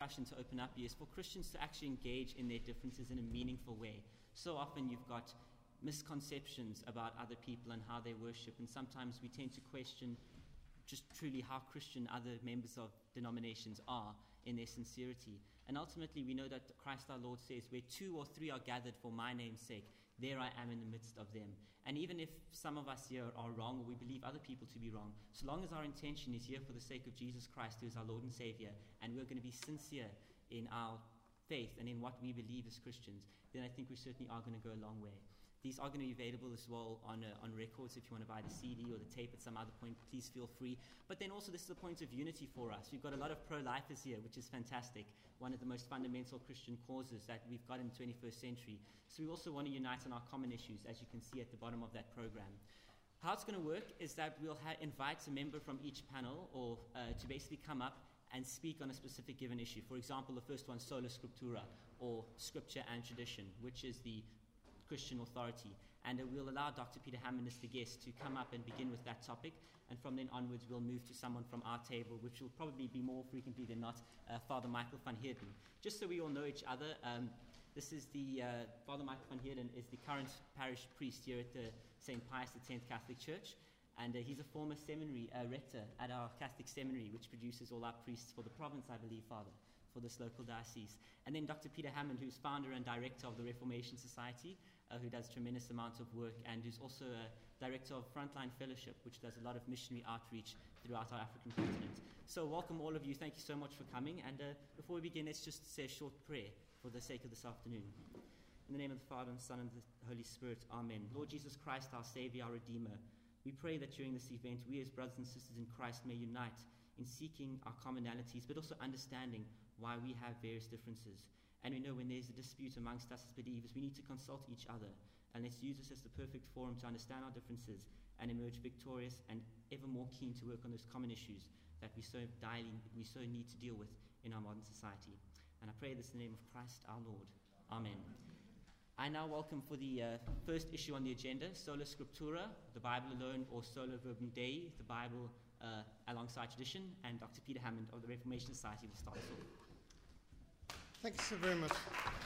discussion to open up here is for Christians to actually engage in their differences in a meaningful way. So often you've got misconceptions about other people and how they worship, and sometimes we tend to question just truly how Christian other members of denominations are in their sincerity. And ultimately, we know that Christ our Lord says, where 2 or 3 are gathered for my name's sake, there I am in the midst of them. And even if some of us here are wrong, or we believe other people to be wrong, so long as our intention is here for the sake of Jesus Christ, who is our Lord and Savior, and we're going to be sincere in our faith and in what we believe as Christians, then I think we certainly are going to go a long way. These are going to be available as well on records. If you want to buy the CD or the tape at some other point, please feel free. But then also, this is a point of unity for us. We've got a lot of pro-lifers here, which is fantastic. One of the most fundamental Christian causes that we've got in the 21st century. So we also want to unite on our common issues, as you can see at the bottom of that program. How it's going to work is that we'll invite a member from each panel or to basically come up and speak on a specific given issue. For example, the first one, Sola Scriptura, or Scripture and Tradition, which is the Christian authority. And we'll allow Dr. Peter Hammond as the guest to come up and begin with that topic. And from then onwards, we'll move to someone from our table, which will probably be more frequently than not Father Michael van Heerden. Just so we all know each other, this is the Father Michael van Heerden is the current parish priest here at the St. Pius X Catholic Church. And he's a former seminary rector at our Catholic seminary, which produces all our priests for the province, I believe, Father, for this local diocese. And then Dr. Peter Hammond, who's founder and director of the Reformation Society, who does tremendous amounts of work, and who's also a director of Frontline Fellowship, which does a lot of missionary outreach throughout our African continent. So welcome all of you. Thank you so much for coming. And before we begin, let's just say a short prayer for the sake of this afternoon. In the name of the Father, and Son, and the Holy Spirit, Amen. Lord Jesus Christ, our Savior, our Redeemer, we pray that during this event, we as brothers and sisters in Christ may unite in seeking our commonalities, but also understanding why we have various differences. And we know when there's a dispute amongst us as believers, we need to consult each other. And let's use this as the perfect forum to understand our differences and emerge victorious and ever more keen to work on those common issues that we so need to deal with in our modern society. And I pray this in the name of Christ our Lord. Amen. I now welcome for the first issue on the agenda, Sola Scriptura, the Bible alone, or Sola Verbum Dei, the Bible alongside tradition, and Dr. Peter Hammond of the Reformation Society will start us off. Thank you so very much.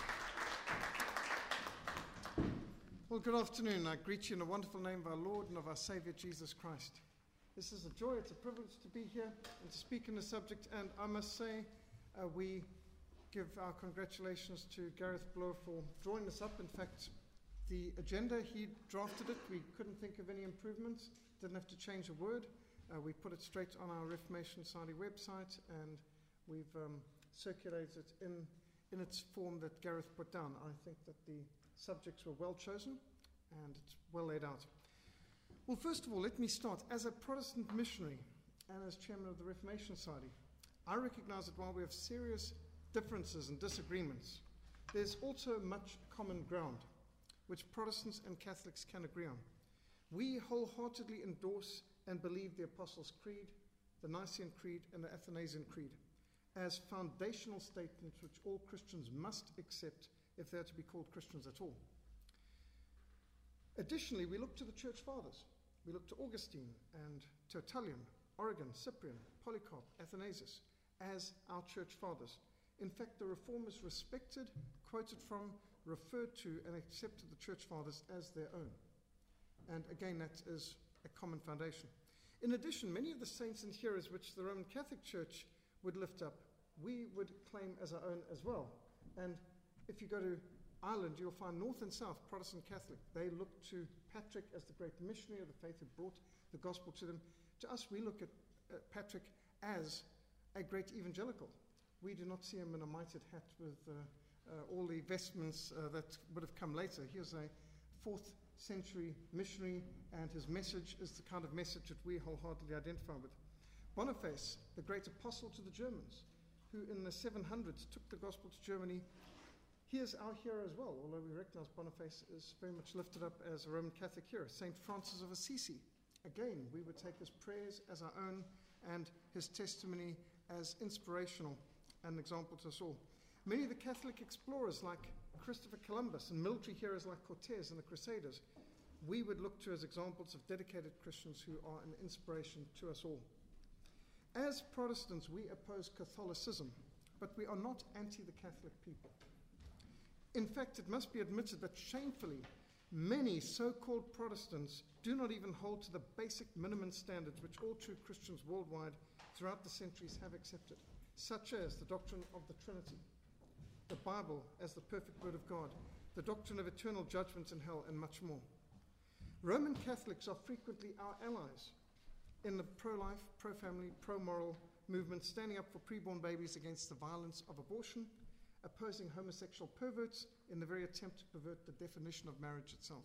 Well, good afternoon. I greet you in the wonderful name of our Lord and of our Savior, Jesus Christ. This is a joy, it's a privilege to be here and to speak on the subject, and I must say we give our congratulations to Gareth Bloor for drawing this up. In fact, the agenda, he drafted it. We couldn't think of any improvements, didn't have to change a word. We put it straight on our Reformation Society website, and we've circulated it in its form that Gareth put down. I think that the subjects were well chosen, and it's well laid out. Well, first of all, let me start. As a Protestant missionary and as chairman of the Reformation Society, I recognize that while we have serious differences and disagreements, there's also much common ground which Protestants and Catholics can agree on. We wholeheartedly endorse and believe the Apostles' Creed, the Nicene Creed, and the Athanasian Creed as foundational statements which all Christians must accept if they're to be called Christians at all. Additionally, we look to the Church Fathers. We look to Augustine and Tertullian, Origen, Cyprian, Polycarp, Athanasius as our Church Fathers. In fact, the Reformers respected, quoted from, referred to, and accepted the Church Fathers as their own. And again, that is a common foundation. In addition, many of the saints and heroes which the Roman Catholic Church would lift up, we would claim as our own as well. And if you go to Ireland, you'll find North and South, Protestant Catholic. They look to Patrick as the great missionary of the faith who brought the gospel to them. To us, we look at Patrick as a great evangelical. We do not see him in a mitred hat with all the vestments that would have come later. He was a 4th century missionary, and his message is the kind of message that we wholeheartedly identify with. Boniface, the great apostle to the Germans, who in the 700s took the gospel to Germany, he is our hero as well, although we recognize Boniface is very much lifted up as a Roman Catholic hero. St. Francis of Assisi, again, we would take his prayers as our own and his testimony as inspirational and an example to us all. Many of the Catholic explorers like Christopher Columbus and military heroes like Cortez and the Crusaders, we would look to as examples of dedicated Christians who are an inspiration to us all. As Protestants, we oppose Catholicism, but we are not anti the Catholic people. In fact, it must be admitted that shamefully, many so-called Protestants do not even hold to the basic minimum standards which all true Christians worldwide throughout the centuries have accepted, such as the doctrine of the Trinity, the Bible as the perfect Word of God, the doctrine of eternal judgment in hell, and much more. Roman Catholics are frequently our allies in the pro-life, pro-family, pro-moral movement, standing up for preborn babies against the violence of abortion, opposing homosexual perverts in the very attempt to pervert the definition of marriage itself.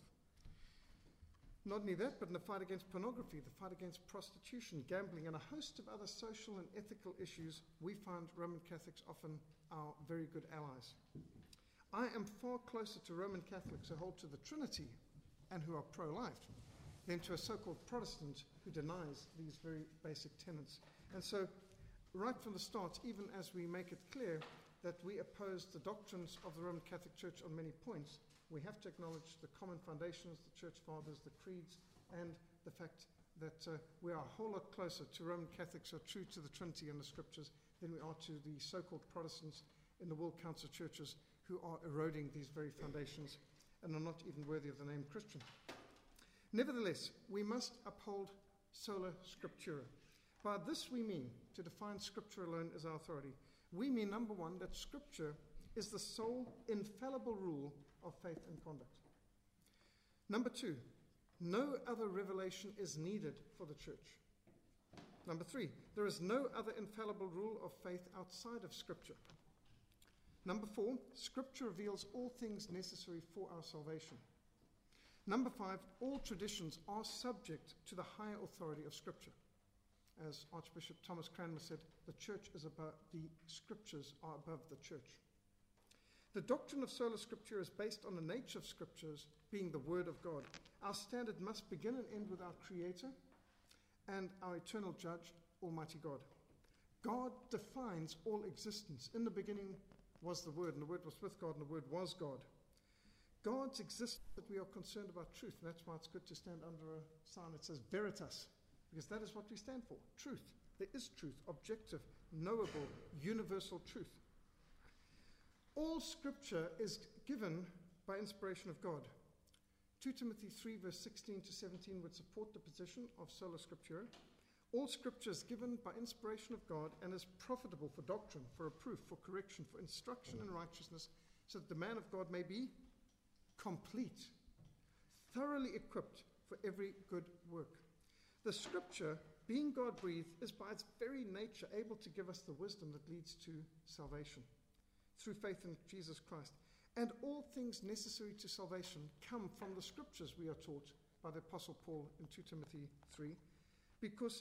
Not only that, but in the fight against pornography, the fight against prostitution, gambling, and a host of other social and ethical issues, we find Roman Catholics often our very good allies. I am far closer to Roman Catholics who hold to the Trinity and who are pro-life than to a so-called Protestant who denies these very basic tenets. And so, right from the start, even as we make it clear that we oppose the doctrines of the Roman Catholic Church on many points, we have to acknowledge the common foundations, the Church Fathers, the creeds, and the fact that we are a whole lot closer to Roman Catholics who are true to the Trinity and the Scriptures than we are to the so-called Protestants in the World Council churches who are eroding these very foundations and are not even worthy of the name Christian. Nevertheless, we must uphold sola scriptura. By this we mean, to define Scripture alone as our authority, we mean, number one, that Scripture is the sole infallible rule of faith and conduct. Number two, no other revelation is needed for the church. Number three, there is no other infallible rule of faith outside of Scripture. Number four, Scripture reveals all things necessary for our salvation. Number five, all traditions are subject to the higher authority of Scripture. As Archbishop Thomas Cranmer said, the church is above, the Scriptures are above the church. The doctrine of sola scriptura is based on the nature of Scriptures being the Word of God. Our standard must begin and end with our Creator and our eternal Judge, Almighty God. God defines all existence. In the beginning was the Word, and the Word was with God, and the Word was God. God's existence, that we are concerned about truth, and that's why it's good to stand under a sign that says Veritas, because that is what we stand for, truth. There is truth, objective, knowable, universal truth. All Scripture is given by inspiration of God. 2 Timothy 3 verse 16 to 17 would support the position of sola scriptura. All Scripture is given by inspiration of God and is profitable for doctrine, for reproof, for correction, for instruction in righteousness, so that the man of God may be complete, thoroughly equipped for every good work. The Scripture, being God-breathed, is by its very nature able to give us the wisdom that leads to salvation through faith in Jesus Christ. And all things necessary to salvation come from the Scriptures, we are taught by the Apostle Paul in 2 Timothy 3, because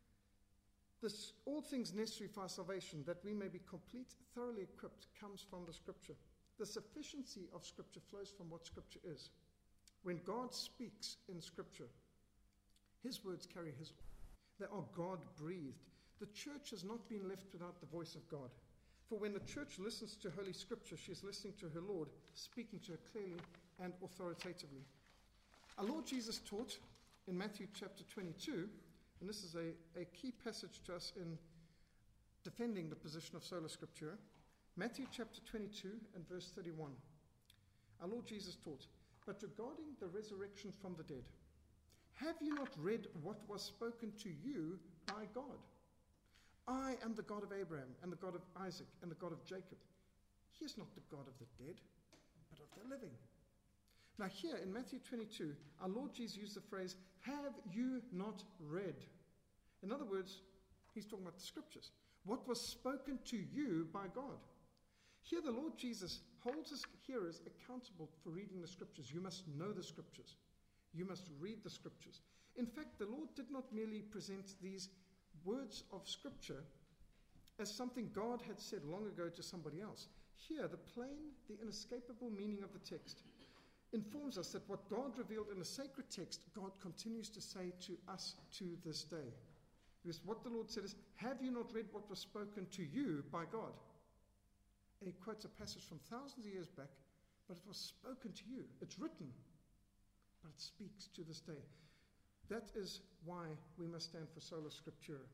all things necessary for our salvation, that we may be complete, thoroughly equipped, comes from the Scripture. The sufficiency of Scripture flows from what Scripture is. When God speaks in Scripture, His words carry His. They are God-breathed. The church has not been left without the voice of God. For when the church listens to Holy Scripture, she is listening to her Lord, speaking to her clearly and authoritatively. Our Lord Jesus taught in Matthew chapter 22, and this is a key passage to us in defending the position of sola scriptura. Matthew chapter 22 and verse 31. Our Lord Jesus taught, "But regarding the resurrection from the dead, have you not read what was spoken to you by God? I am the God of Abraham and the God of Isaac and the God of Jacob." He is not the God of the dead, but of the living. Now here in Matthew 22, our Lord Jesus used the phrase, "Have you not read?" In other words, he's talking about the Scriptures. What was spoken to you by God. Here the Lord Jesus holds his hearers accountable for reading the Scriptures. You must know the Scriptures. You must read the Scriptures. In fact, the Lord did not merely present these words of Scripture as something God had said long ago to somebody else. Here, the plain, the inescapable meaning of the text informs us that what God revealed in the sacred text, God continues to say to us to this day. Because what the Lord said is, "Have you not read what was spoken to you by God?" And he quotes a passage from thousands of years back, but it was spoken to you. It's written, but it speaks to this day. That is why we must stand for sola scriptura.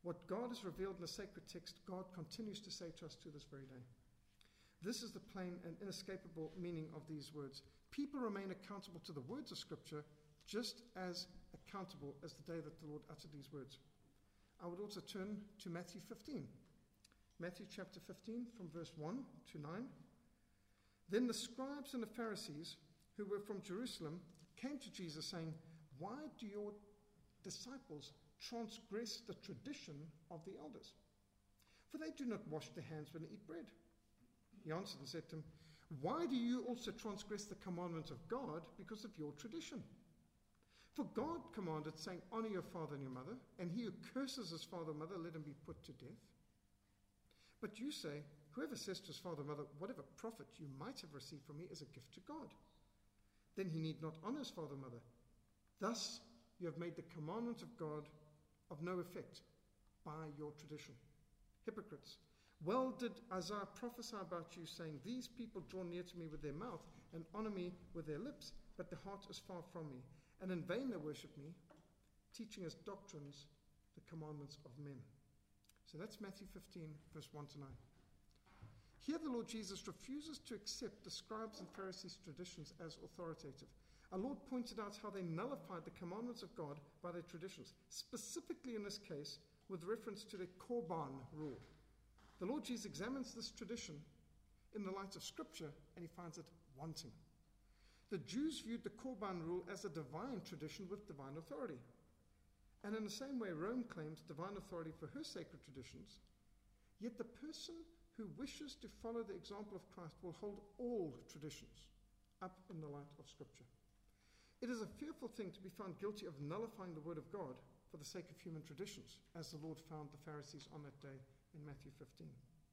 What God has revealed in the sacred text, God continues to say to us to this very day. This is the plain and inescapable meaning of these words. People remain accountable to the words of Scripture just as accountable as the day that the Lord uttered these words. I would also turn to Matthew 15. Matthew chapter 15 from verse 1 to 9. Then the scribes and the Pharisees who were from Jerusalem came to Jesus saying, "Why do your disciples transgress the tradition of the elders? For they do not wash their hands when they eat bread." He answered and said to them, "Why do you also transgress the commandment of God because of your tradition? For God commanded, saying, 'Honor your father and your mother,' and he who curses his father or mother, let him be put to death. But you say, 'Whoever says to his father or mother, whatever profit you might have received from me is a gift to God, then he need not honor his father or mother. Thus you have made the commandment of God of no effect by your tradition. Hypocrites! Well did Isaiah prophesy about you, saying, 'These people draw near to me with their mouth and honor me with their lips, but their heart is far from me. And in vain they worship me, teaching as doctrines the commandments of men.'" So that's Matthew 15, verse 1 to 9. Here the Lord Jesus refuses to accept the scribes and Pharisees' traditions as authoritative. Our Lord pointed out how they nullified the commandments of God by their traditions, specifically in this case with reference to the Korban rule. The Lord Jesus examines this tradition in the light of Scripture, and he finds it wanting. The Jews viewed the Korban rule as a divine tradition with divine authority. And in the same way, Rome claims divine authority for her sacred traditions, yet the person who wishes to follow the example of Christ will hold all traditions up in the light of Scripture. It is a fearful thing to be found guilty of nullifying the Word of God for the sake of human traditions, as the Lord found the Pharisees on that day in Matthew 15.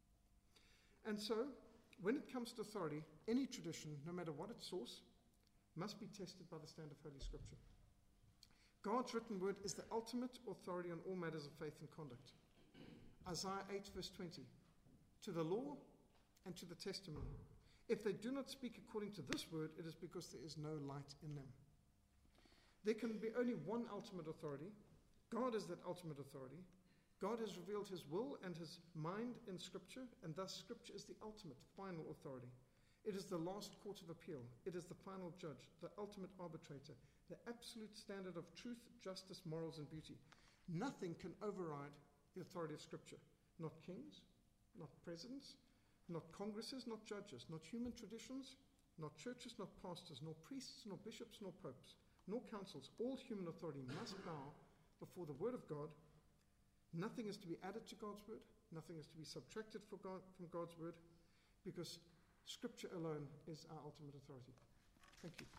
And so, when it comes to authority, any tradition, no matter what its source, must be tested by the standard of Holy Scripture. God's written word is the ultimate authority on all matters of faith and conduct. Isaiah 8 verse 20. "To the law and to the testimony. If they do not speak according to this word, it is because there is no light in them." There can be only one ultimate authority. God is that ultimate authority. God has revealed his will and his mind in Scripture, and thus Scripture is the ultimate, final authority. It is the last court of appeal. It is the final judge, the ultimate arbitrator, the absolute standard of truth, justice, morals, and beauty. Nothing can override the authority of Scripture. Not kings, not presidents, not congresses, not judges, not human traditions, not churches, not pastors, nor priests, nor bishops, nor popes, nor councils. All human authority must bow before the Word of God. Nothing is to be added to God's Word. Nothing is to be subtracted from God's Word, because Scripture alone is our ultimate authority. Thank you.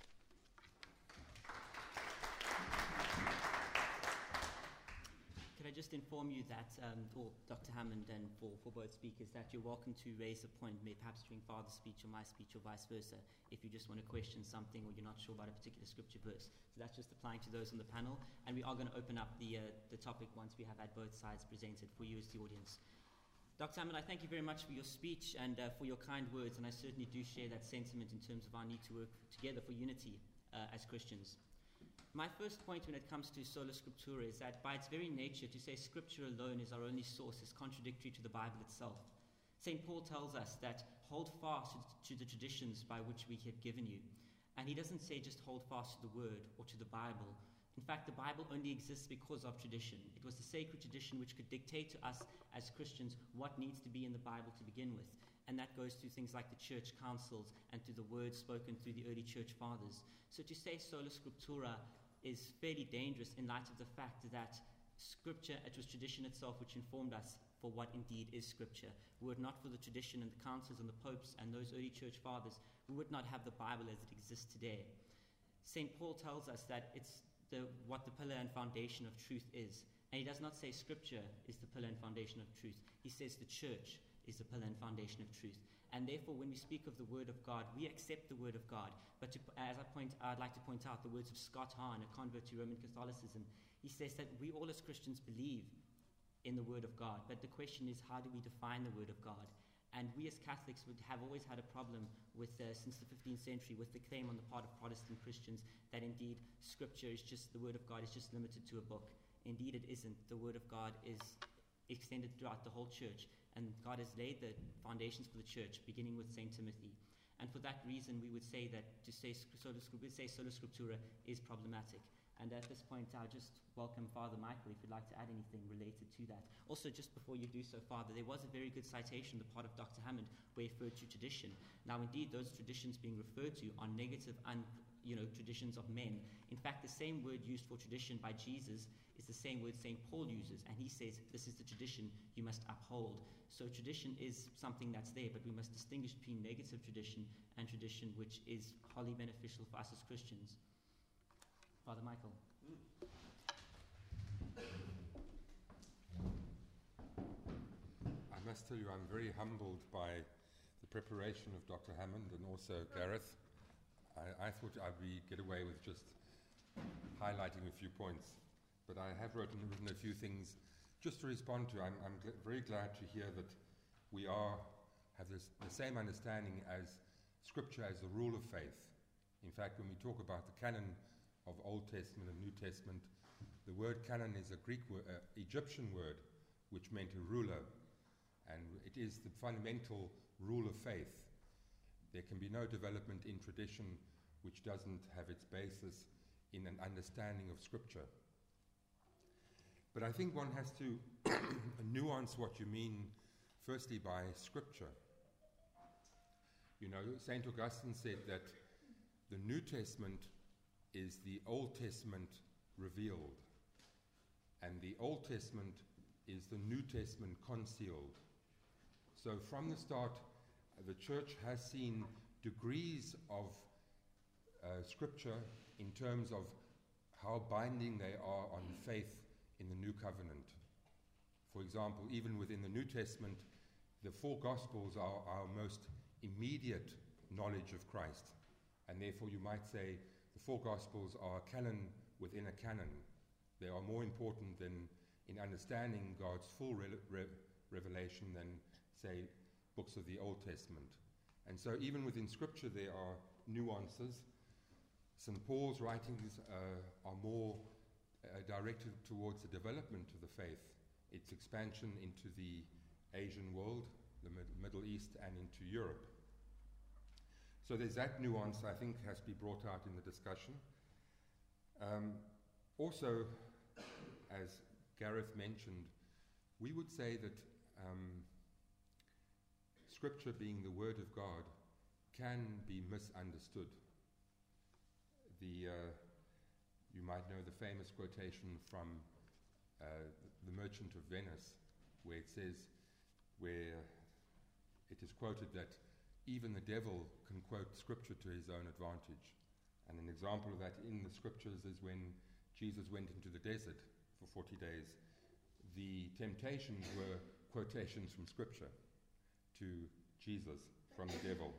Could I just inform you that, or Dr. Hammond and for both speakers, that you're welcome to raise a point, perhaps during Father's speech or my speech or vice versa, if you just want to question something or you're not sure about a particular scripture verse. So that's just applying to those on the panel, and we are going to open up the topic once we have had both sides presented for you as the audience. Dr. Hammond, I thank you very much for your speech and for your kind words, and I certainly do share that sentiment in terms of our need to work together for unity as Christians. My first point when it comes to sola scriptura is that by its very nature, to say Scripture alone is our only source is contradictory to the Bible itself. St. Paul tells us that hold fast to the traditions by which we have given you. And he doesn't say just hold fast to the Word or to the Bible. In fact, the Bible only exists because of tradition. It was the sacred tradition which could dictate to us as Christians what needs to be in the Bible to begin with. And that goes through things like the church councils and through the words spoken through the early church fathers. So to say sola scriptura is fairly dangerous in light of the fact that Scripture, it was tradition itself which informed us for what indeed is Scripture. Were it not for the tradition and the councils and the popes and those early church fathers, we would not have the Bible as it exists today. St. Paul tells us that it's what the pillar and foundation of truth is. And he does not say Scripture is the pillar and foundation of truth. He says the church is the pillar and foundation of truth. And therefore, when we speak of the Word of God, we accept the Word of God. But I'd like to point out the words of Scott Hahn, a convert to Roman Catholicism. He says that we all as Christians believe in the Word of God. But the question is, how do we define the Word of God? And we as Catholics have always had a problem with, since the 15th century, with the claim on the part of Protestant Christians that indeed Scripture is just, the Word of God is just limited to a book. Indeed, it isn't. The Word of God is extended throughout the whole church, and God has laid the foundations for the church, beginning with St. Timothy. And for that reason, we would say that to say sola scriptura is problematic. And at this point, I'll just welcome Father Michael, if you'd like to add anything related to that. Also, just before you do so, Father, there was a very good citation on the part of Dr. Hammond where he referred to tradition. Now, indeed, those traditions being referred to are negative traditions of men. In fact, the same word used for tradition by Jesus is the same word St. Paul uses, and he says, this is the tradition you must uphold. So tradition is something that's there, but we must distinguish between negative tradition and tradition which is wholly beneficial for us as Christians. Father Michael. I must tell you, I'm very humbled by the preparation of Dr. Hammond and also Gareth. I thought I'd get away with just highlighting a few points, but I have written a few things just to respond to. I'm very glad to hear that we have the same understanding as Scripture as the rule of faith. In fact, when we talk about the canon of Old Testament and New Testament, the word canon is a Egyptian word which meant a ruler, and it is the fundamental rule of faith. There can be no development in tradition which doesn't have its basis in an understanding of Scripture. But I think one has to nuance what you mean, firstly, by Scripture. You know, St. Augustine said that the New Testament is the Old Testament revealed, and the Old Testament is the New Testament concealed. So from the start, the church has seen degrees of Scripture in terms of how binding they are on faith in the New Covenant. For example, even within the New Testament, the four Gospels are our most immediate knowledge of Christ, and therefore you might say the four Gospels are a canon within a canon. They are more important than in understanding God's full revelation than, say, books of the Old Testament. And so even within Scripture there are nuances. St. Paul's writings are more directed towards the development of the faith, its expansion into the Asian world, the Middle East, and into Europe. So there's that nuance, I think, has to be brought out in the discussion. Also, as Gareth mentioned, we would say that Scripture, being the Word of God, can be misunderstood. You might know the famous quotation from The Merchant of Venice, where it says, where it is quoted that even the devil can quote Scripture to his own advantage. And an example of that in the Scriptures is when Jesus went into the desert for 40 days. The temptations were quotations from Scripture to Jesus from the devil.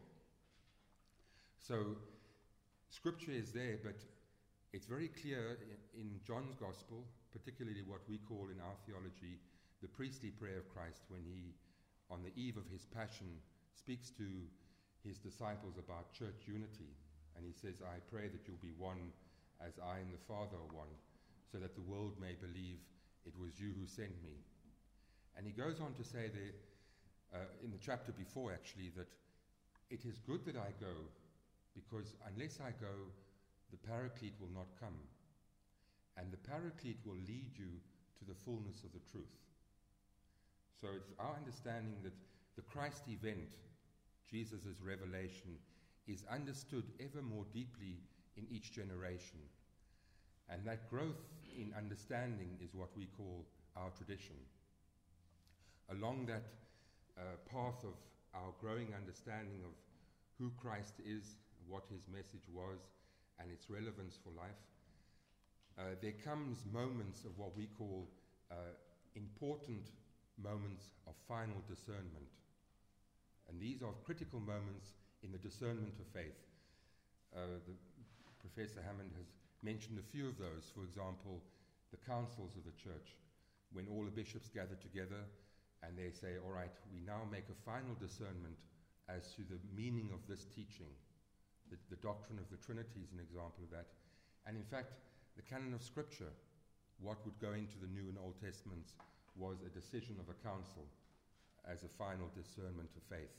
So Scripture is there, but it's very clear in John's Gospel, particularly what we call in our theology the priestly prayer of Christ, when he, on the eve of his passion, speaks to his disciples about church unity. And he says, I pray that you'll be one as I and the Father are one, so that the world may believe it was you who sent me. And he goes on to say there, in the chapter before actually, that it is good that I go, because unless I go, the Paraclete will not come. And the Paraclete will lead you to the fullness of the truth. So it's our understanding that the Christ event, Jesus' revelation, is understood ever more deeply in each generation. And that growth in understanding is what we call our tradition. Along that path of our growing understanding of who Christ is, what his message was, and its relevance for life, there comes moments of what we call important moments of final discernment. And these are critical moments in the discernment of faith. Professor Hammond has mentioned a few of those. For example, the councils of the church, when all the bishops gather together and they say, all right, we now make a final discernment as to the meaning of this teaching. The doctrine of the Trinity is an example of that. And in fact, the canon of Scripture what would go into the New and Old Testaments was a decision of a council as a final discernment of faith.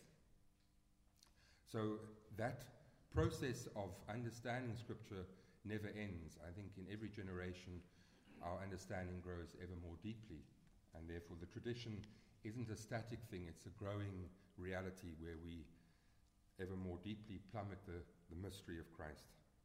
So that process of understanding Scripture never ends. I think in every generation our understanding grows ever more deeply, and therefore the tradition isn't a static thing, it's a growing reality where we ever more deeply plummet the mystery of Christ.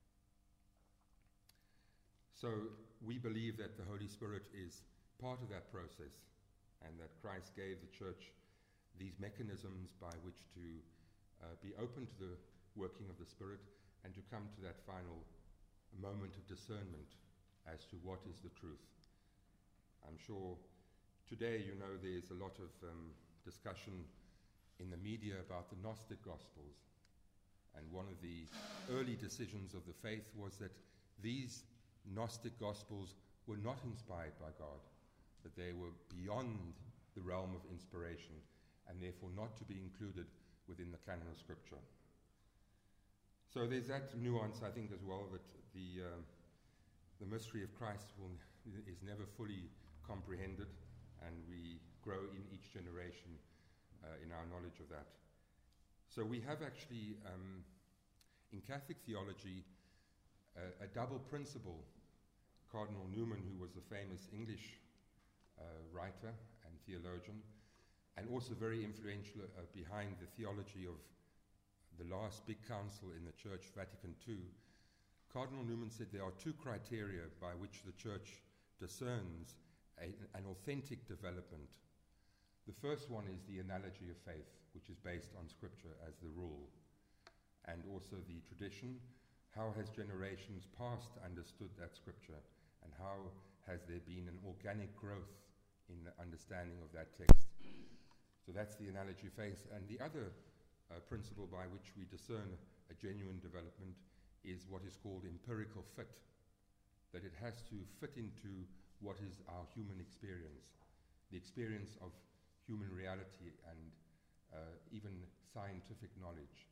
So we believe that the Holy Spirit is part of that process, and that Christ gave the church these mechanisms by which to be open to the working of the Spirit and to come to that final moment of discernment as to what is the truth. I'm sure today, there's a lot of discussion in the media about the Gnostic Gospels. And one of the early decisions of the faith was that these Gnostic Gospels were not inspired by God, that they were beyond the realm of inspiration, and therefore not to be included within the canon of Scripture. So there's that nuance, I think, as well, that the mystery of Christ is never fully comprehended, and we grow in each generation in our knowledge of that. So we have actually, in Catholic theology, a double principle. Cardinal Newman, who was a famous English writer and theologian, and also very influential behind the theology of the last big council in the Church, Vatican II, Cardinal Newman said there are two criteria by which the Church discerns an authentic development. The first one is the analogy of faith, which is based on Scripture as the rule, and also the tradition. How has generations past understood that Scripture, and how has there been an organic growth in the understanding of that text? So that's the analogy of faith. And the other principle by which we discern a genuine development is what is called empirical fit, that it has to fit into what is our human experience, the experience of human reality and even scientific knowledge.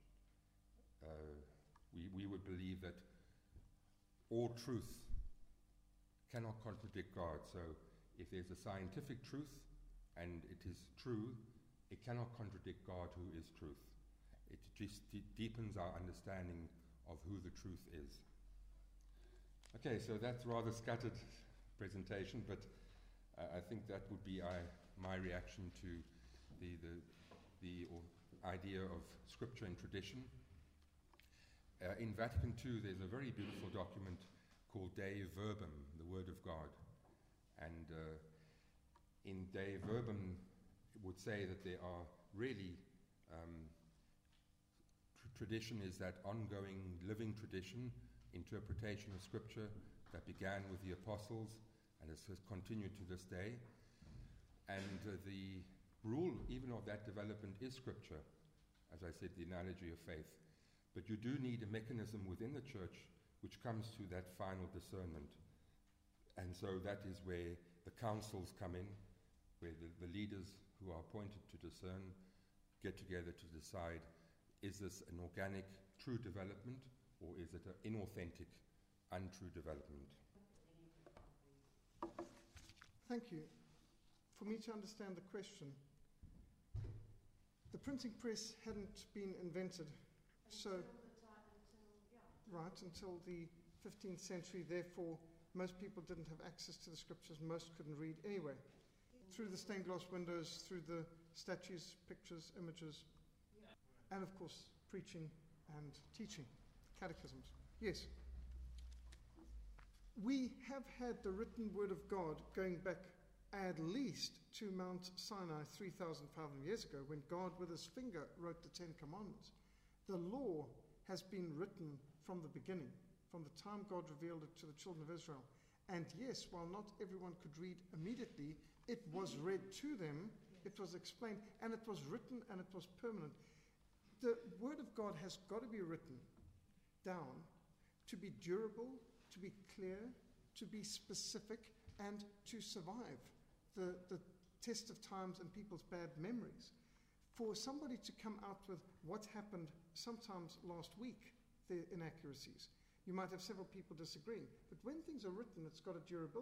We would believe that all truth cannot contradict God. So if there's a scientific truth and it is true, it cannot contradict God, who is truth. It just deepens our understanding of who the truth is. Okay, so that's rather scattered presentation, but I think that would be my reaction to the idea of Scripture and tradition. In Vatican II, there's a very beautiful document called Dei Verbum, the Word of God. And in Dei Verbum, it would say that there are really, tradition is that ongoing living tradition, interpretation of Scripture that began with the apostles and has continued to this day. And the rule even of that development is Scripture, as I said, the analogy of faith. But you do need a mechanism within the church which comes to that final discernment. And so that is where the councils come in, where the leaders who are appointed to discern get together to decide, is this an organic, true development, or is it an inauthentic, untrue development? Thank you. For me to understand the question, the printing press hadn't been invented, until the 15th century. Therefore, most people didn't have access to the Scriptures. Most couldn't read anyway. Through the stained glass windows, through the statues, pictures, images, and of course, preaching and teaching, catechisms. Yes. We have had the written Word of God going back at least to Mount Sinai 3,500 years ago, when God with his finger wrote the Ten Commandments. The law has been written from the beginning, from the time God revealed it to the children of Israel. And yes, while not everyone could read immediately, it was read to them, it was explained, and it was written, and it was permanent. The Word of God has got to be written down to be durable, to be clear, to be specific, and to survive the test of times and people's bad memories. For somebody to come out with what happened sometimes last week, the inaccuracies, you might have several people disagreeing. But when things are written, it's got a durability.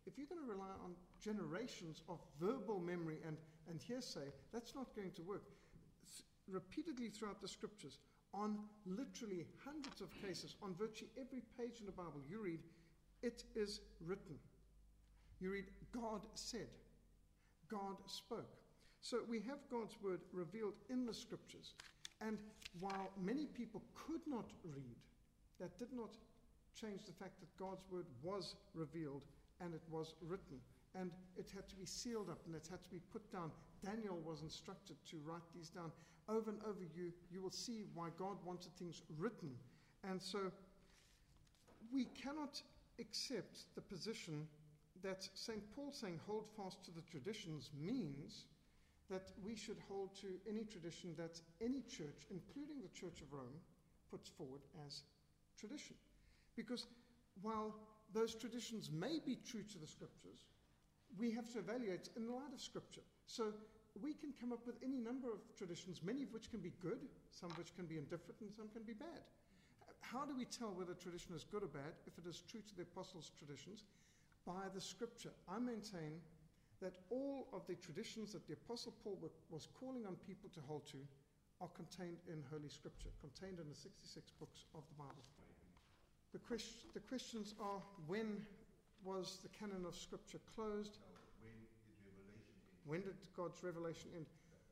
If you're going to rely on generations of verbal memory and hearsay, that's not going to work. Repeatedly throughout the scriptures, on literally hundreds of cases, on virtually every page in the Bible, you read, it is written. You read, God said, God spoke. So we have God's word revealed in the scriptures. And while many people could not read, that did not change the fact that God's word was revealed and it was written. And it had to be sealed up and it had to be put down. Daniel was instructed to write these down. Over and over, you will see why God wanted things written. And so we cannot accept the position that St. Paul saying hold fast to the traditions means that we should hold to any tradition that any church, including the Church of Rome, puts forward as tradition. Because while those traditions may be true to the scriptures, we have to evaluate in the light of scripture. So we can come up with any number of traditions, many of which can be good, some of which can be indifferent, and some can be bad. How do we tell whether a tradition is good or bad if it is true to the apostles' traditions? By the scripture. I maintain that all of the traditions that the Apostle Paul was calling on people to hold to are contained in Holy Scripture, contained in the 66 books of the Bible. The questions are, when was the canon of Scripture closed? When did God's revelation end?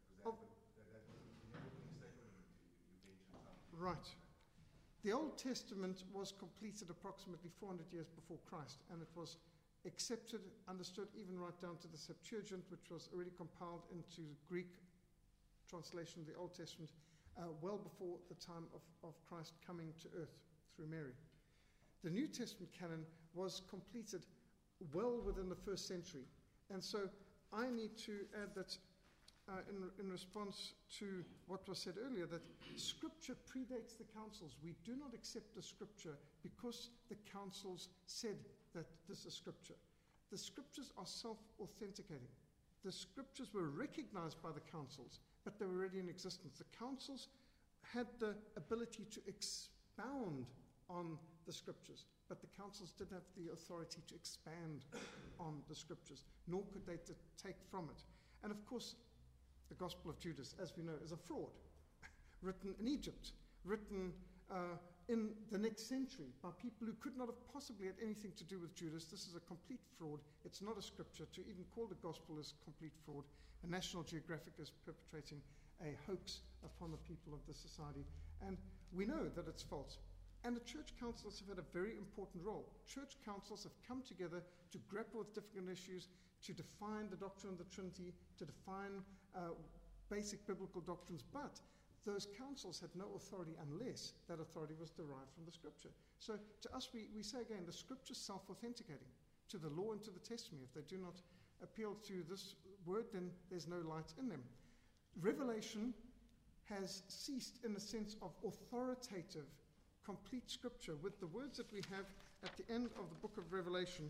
Right. The Old Testament was completed approximately 400 years before Christ, and it was accepted, understood, even right down to the Septuagint, which was already compiled into Greek translation of the Old Testament, well before the time of Christ coming to earth through Mary. The New Testament canon was completed well within the first century. And so I need to add that in response to what was said earlier, that Scripture predates the councils. We do not accept the Scripture because the councils said that this is Scripture. The Scriptures are self-authenticating. The Scriptures were recognized by the councils, but they were already in existence. The councils had the ability to expound on the Scriptures, but the councils didn't have the authority to expand on the Scriptures, nor could they take from it. And of course, the Gospel of Judas, as we know, is a fraud, written in Egypt, written in the next century by people who could not have possibly had anything to do with Judas. This is a complete fraud. It's not a scripture. To even call the Gospel is complete fraud. And National Geographic is perpetrating a hoax upon the people of this society. And we know that it's false. And the church councils have had a very important role. Church councils have come together to grapple with different issues, to define the doctrine of the Trinity, to define basic biblical doctrines, but those councils had no authority unless that authority was derived from the Scripture. So to us, we say again, the Scripture is self-authenticating to the law and to the testimony. If they do not appeal to this word, then there's no light in them. Revelation has ceased in the sense of authoritative, complete Scripture, with the words that we have at the end of the book of Revelation,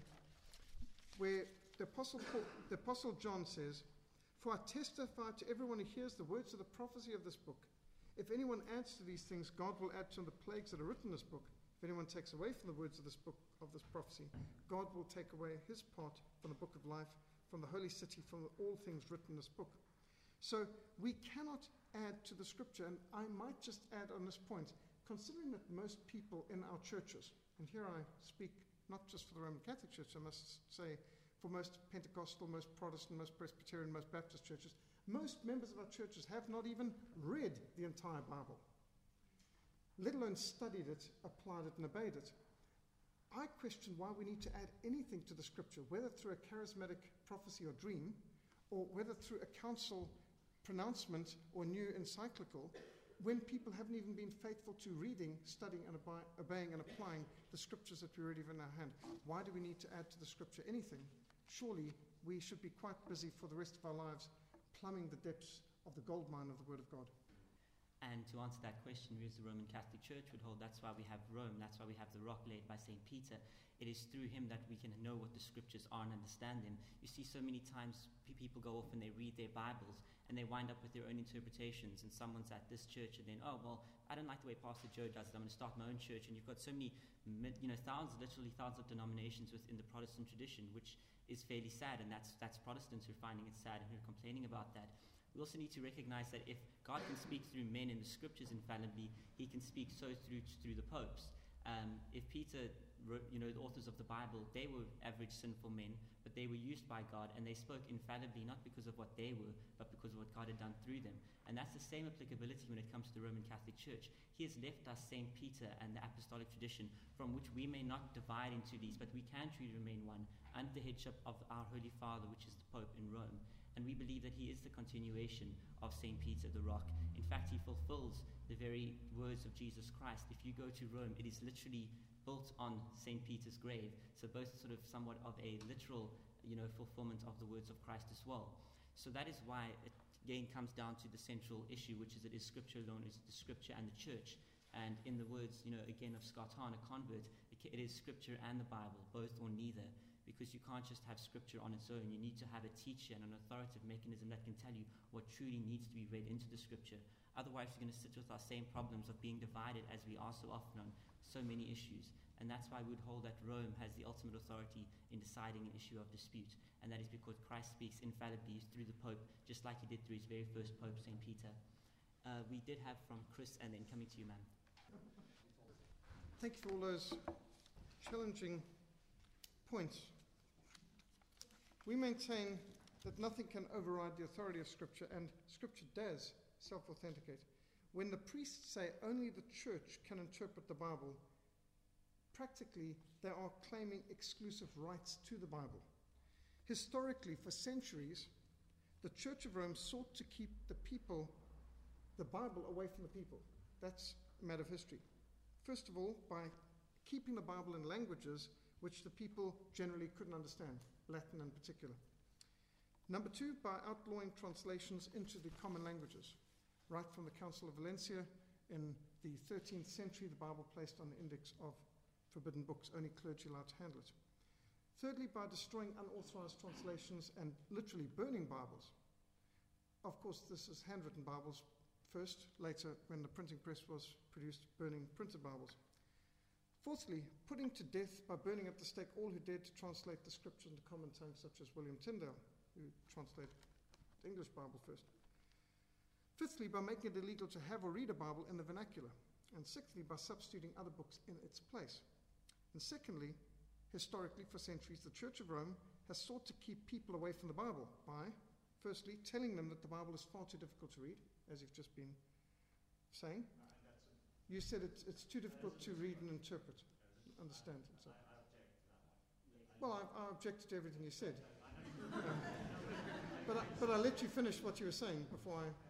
where the Apostle John says, "For I testify to everyone who hears the words of the prophecy of this book. If anyone adds to these things, God will add to them the plagues that are written in this book. If anyone takes away from the words of this book, of this prophecy, God will take away his part from the book of life, from the holy city, from all things written in this book." So we cannot add to the Scripture. And I might just add on this point, considering that most people in our churches, and here I speak not just for the Roman Catholic Church, I must say for most Pentecostal, most Protestant, most Presbyterian, most Baptist churches, most members of our churches have not even read the entire Bible, let alone studied it, applied it, and obeyed it. I question why we need to add anything to the Scripture, whether through a charismatic prophecy or dream, or whether through a council pronouncement or new encyclical, when people haven't even been faithful to reading, studying, and obeying and applying the Scriptures that we already have in our hand. Why do we need to add to the Scripture anything? Surely we should be quite busy for the rest of our lives plumbing the depths of the gold mine of the Word of God. And to answer that question, we as the Roman Catholic Church would hold, that's why we have Rome, that's why we have the rock laid by St. Peter. It is through him that we can know what the Scriptures are and understand them. You see, so many times people go off and they read their Bibles, and they wind up with their own interpretations, and someone's at this church, and then, oh, well, I don't like the way Pastor Joe does it, I'm going to start my own church, and you've got so many, literally thousands of denominations within the Protestant tradition, which is fairly sad, and that's Protestants who are finding it sad and who are complaining about that. We also need to recognize that if God can speak through men in the scriptures infallibly, he can speak so through the popes. If Peter wrote, the authors of the Bible, they were average sinful men, but they were used by God, and they spoke infallibly, not because of what they were, but because of what God had done through them. And that's the same applicability when it comes to the Roman Catholic Church. He has left us St. Peter and the apostolic tradition, from which we may not divide into these, but we can truly remain one, under the headship of our Holy Father, which is the Pope in Rome. And we believe that he is the continuation of St. Peter the Rock. In fact, he fulfills the very words of Jesus Christ. If you go to Rome, it is literally built on St. Peter's grave. So both sort of somewhat of a literal, fulfillment of the words of Christ as well. So that is why it again comes down to the central issue, which is it is Scripture alone, is the Scripture and the Church. And in the words, again of Scott Hahn, a convert, it is Scripture and the Bible, both or neither. Because you can't just have Scripture on its own. You need to have a teacher and an authoritative mechanism that can tell you what truly needs to be read into the Scripture. Otherwise, you're going to sit with our same problems of being divided, as we are so often on so many issues. And that's why we would hold that Rome has the ultimate authority in deciding an issue of dispute. And that is because Christ speaks infallibly through the Pope, just like he did through his very first Pope, St. Peter. We did have from Chris, and then coming to you, ma'am. Thank you for all those challenging points. We maintain that nothing can override the authority of Scripture, and Scripture does self-authenticate. When the priests say only the church can interpret the Bible, practically they are claiming exclusive rights to the Bible. Historically, for centuries, the Church of Rome sought to keep the Bible away from the people. That's a matter of history. First of all, by keeping the Bible in languages which the people generally couldn't understand, Latin in particular. Number two, by outlawing translations into the common languages. Right from the Council of Valencia in the 13th century, the Bible placed on the index of forbidden books, only clergy allowed to handle it. Thirdly, by destroying unauthorized translations and literally burning Bibles. Of course, this is handwritten Bibles first, later, when the printing press was produced, burning printed Bibles. Fourthly, putting to death by burning at the stake all who dared to translate the Scripture into common tongues, such as William Tyndale, who translated the English Bible first. Fifthly, by making it illegal to have or read a Bible in the vernacular. And sixthly, by substituting other books in its place. And secondly, historically, for centuries, the Church of Rome has sought to keep people away from the Bible by, firstly, telling them that the Bible is far too difficult to read, as you've just been saying. You said it's too difficult to read and interpret, understand. So. Well, I objected to everything you said. But I let you finish what you were saying before I...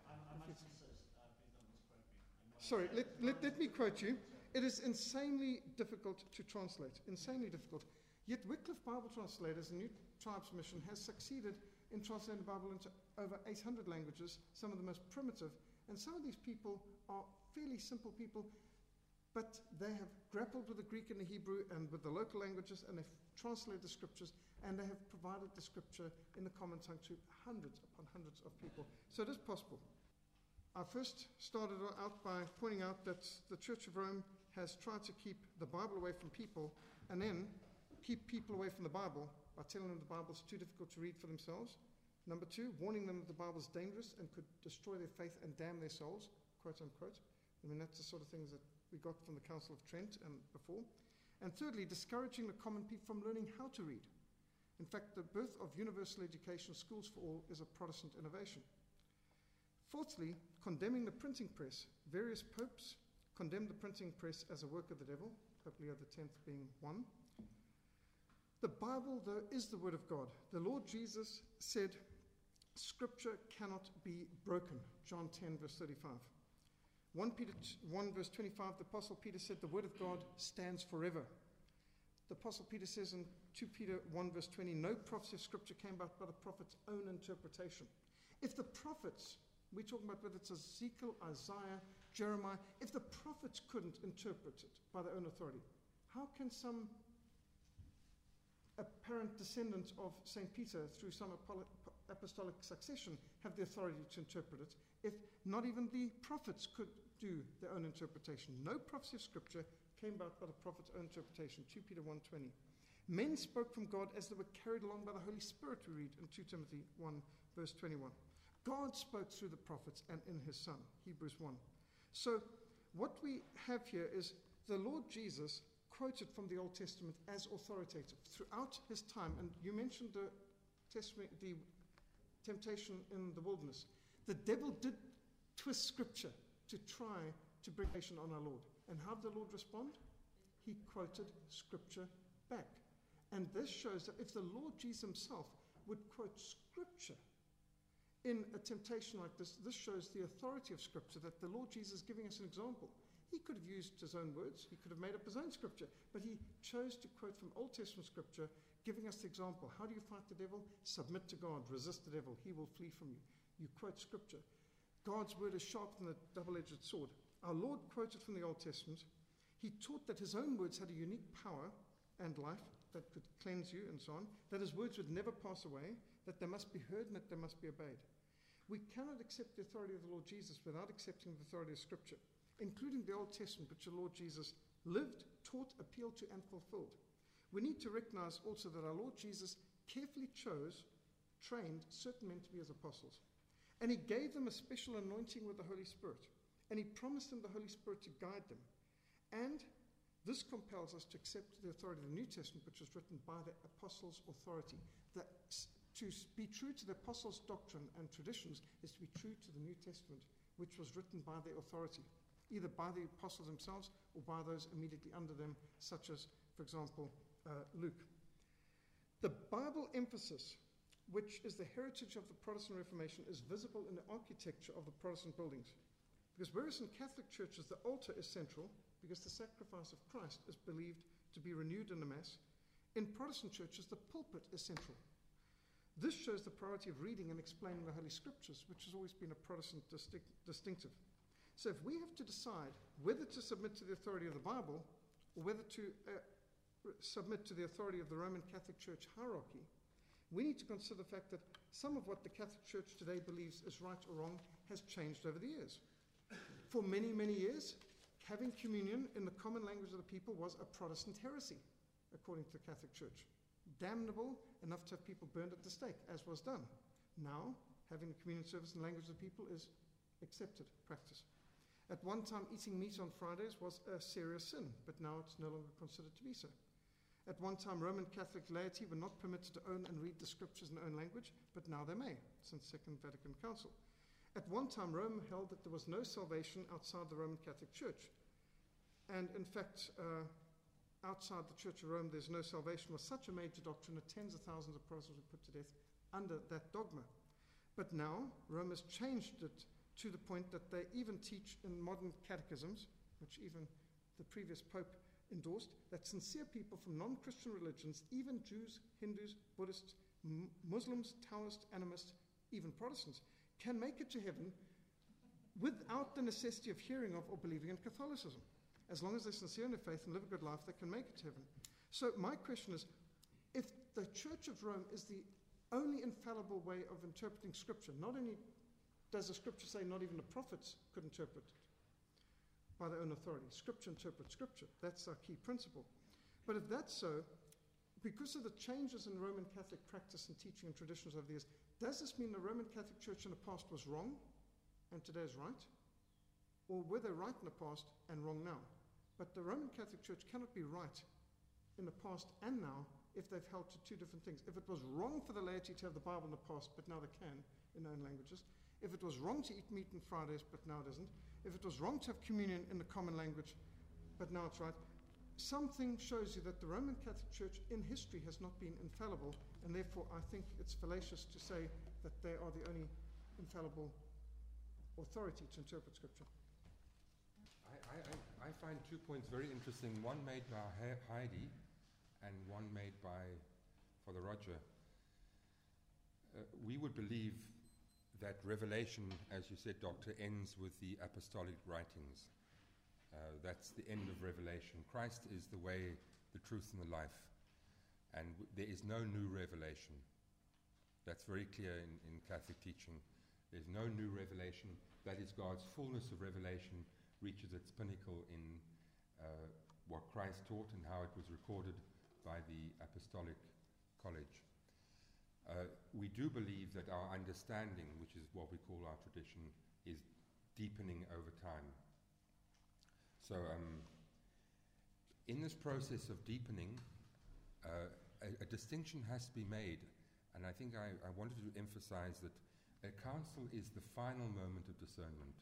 Sorry, let me quote you. It is insanely difficult to translate, insanely difficult. Yet Wycliffe Bible Translators, a New Tribes Mission, has succeeded in translating the Bible into over 800 languages, some of the most primitive. And some of these people are fairly simple people, but they have grappled with the Greek and the Hebrew and with the local languages, and they've translated the Scriptures, and they have provided the Scripture in the common tongue to hundreds upon hundreds of people. So it is possible. I first started out by pointing out that the Church of Rome has tried to keep the Bible away from people, and then keep people away from the Bible by telling them the Bible is too difficult to read for themselves. Number two, warning them that the Bible is dangerous and could destroy their faith and damn their souls, quote unquote. I mean, that's the sort of things that we got from the Council of Trent and before. And thirdly, discouraging the common people from learning how to read. In fact, the birth of universal education, schools for all, is a Protestant innovation. Fourthly, condemning the printing press. Various popes condemned the printing press as a work of the devil, Pope Leo X being one. The Bible, though, is the Word of God. The Lord Jesus said, Scripture cannot be broken, John 10, verse 35. 1 Peter 1, verse 25, the Apostle Peter said, the Word of God stands forever. The Apostle Peter says in 2 Peter 1, verse 20, no prophecy of Scripture came about by the prophet's own interpretation. If the prophets, we're talking about whether it's Ezekiel, Isaiah, Jeremiah, if the prophets couldn't interpret it by their own authority, how can some apparent descendant of St. Peter through some apostolic succession have the authority to interpret it if not even the prophets could do their own interpretation? No prophecy of Scripture came about by the prophet's own interpretation. 2 Peter 1:20. Men spoke from God as they were carried along by the Holy Spirit, we read in 2 Timothy 1, verse 21. God spoke through the prophets and in his Son, Hebrews 1. So what we have here is the Lord Jesus quoted from the Old Testament as authoritative throughout his time. And you mentioned the temptation in the wilderness. The devil did twist Scripture to try to bring nation on our Lord. And how did the Lord respond? He quoted Scripture back. And this shows that if the Lord Jesus himself would quote Scripture in a temptation like this, this shows the authority of Scripture, that the Lord Jesus is giving us an example. He could have used his own words, he could have made up his own Scripture, but he chose to quote from Old Testament Scripture, giving us the example. How do you fight the devil? Submit to God, resist the devil, he will flee from you. You quote Scripture. God's word is sharper than a double-edged sword. Our Lord quoted from the Old Testament. He taught that his own words had a unique power and life that could cleanse you and so on, that his words would never pass away, that they must be heard and that they must be obeyed. We cannot accept the authority of the Lord Jesus without accepting the authority of Scripture, including the Old Testament, which the Lord Jesus lived, taught, appealed to, and fulfilled. We need to recognize also that our Lord Jesus carefully trained certain men to be his apostles. And he gave them a special anointing with the Holy Spirit. And he promised them the Holy Spirit to guide them. And this compels us to accept the authority of the New Testament, which was written by the apostles' authority. That to be true to the apostles' doctrine and traditions is to be true to the New Testament, which was written by their authority, either by the apostles themselves or by those immediately under them, such as, for example, Luke. The Bible emphasis, which is the heritage of the Protestant Reformation, is visible in the architecture of the Protestant buildings. Because whereas in Catholic churches the altar is central, because the sacrifice of Christ is believed to be renewed in the Mass, in Protestant churches the pulpit is central. This shows the priority of reading and explaining the Holy Scriptures, which has always been a Protestant distinctive. So if we have to decide whether to submit to the authority of the Bible or whether to submit to the authority of the Roman Catholic Church hierarchy, we need to consider the fact that some of what the Catholic Church today believes is right or wrong has changed over the years. For many, many years, having communion in the common language of the people was a Protestant heresy, according to the Catholic Church. Damnable enough to have people burned at the stake, as was done. Now, having a communion service in the language of the people is accepted practice. At one time, eating meat on Fridays was a serious sin, but now it's no longer considered to be so. At one time, Roman Catholic laity were not permitted to own and read the Scriptures in their own language, but now they may, since Second Vatican Council. At one time, Rome held that there was no salvation outside the Roman Catholic Church. And in fact, outside the Church of Rome, there's no salvation was such a major doctrine that tens of thousands of Protestants were put to death under that dogma. But now, Rome has changed it to the point that they even teach in modern catechisms, which even the previous Pope endorsed, that sincere people from non-Christian religions, even Jews, Hindus, Buddhists, Muslims, Taoists, animists, even Protestants, can make it to heaven without the necessity of hearing of or believing in Catholicism. As long as they're sincere in their faith and live a good life, they can make it to heaven. So my question is, if the Church of Rome is the only infallible way of interpreting Scripture, not only does the Scripture say not even the prophets could interpret it by their own authority. Scripture interprets Scripture. That's our key principle. But if that's so, because of the changes in Roman Catholic practice and teaching and traditions over the years, does this mean the Roman Catholic Church in the past was wrong and today is right? Or were they right in the past and wrong now? But the Roman Catholic Church cannot be right in the past and now if they've held to two different things. If it was wrong for the laity to have the Bible in the past, but now they can in their own languages. If it was wrong to eat meat on Fridays, but now it isn't. If it was wrong to have communion in the common language, but now it's right. Something shows you that the Roman Catholic Church in history has not been infallible, and therefore I think it's fallacious to say that they are the only infallible authority to interpret Scripture. I find 2 points very interesting, one made by Heidi and one made by Father Roger. We would believe that Revelation, as you said, Doctor, ends with the apostolic writings. That's the end of Revelation. Christ is the way, the truth, and the life. And there is no new revelation That's very clear in Catholic teaching. There's no new revelation. That is, God's fullness of revelation reaches its pinnacle in what Christ taught and how it was recorded by the Apostolic College. We do believe that our understanding, which is what we call our tradition, is deepening over time. So in this process of deepening, a distinction has to be made, and I think I wanted to emphasize that a council is the final moment of discernment.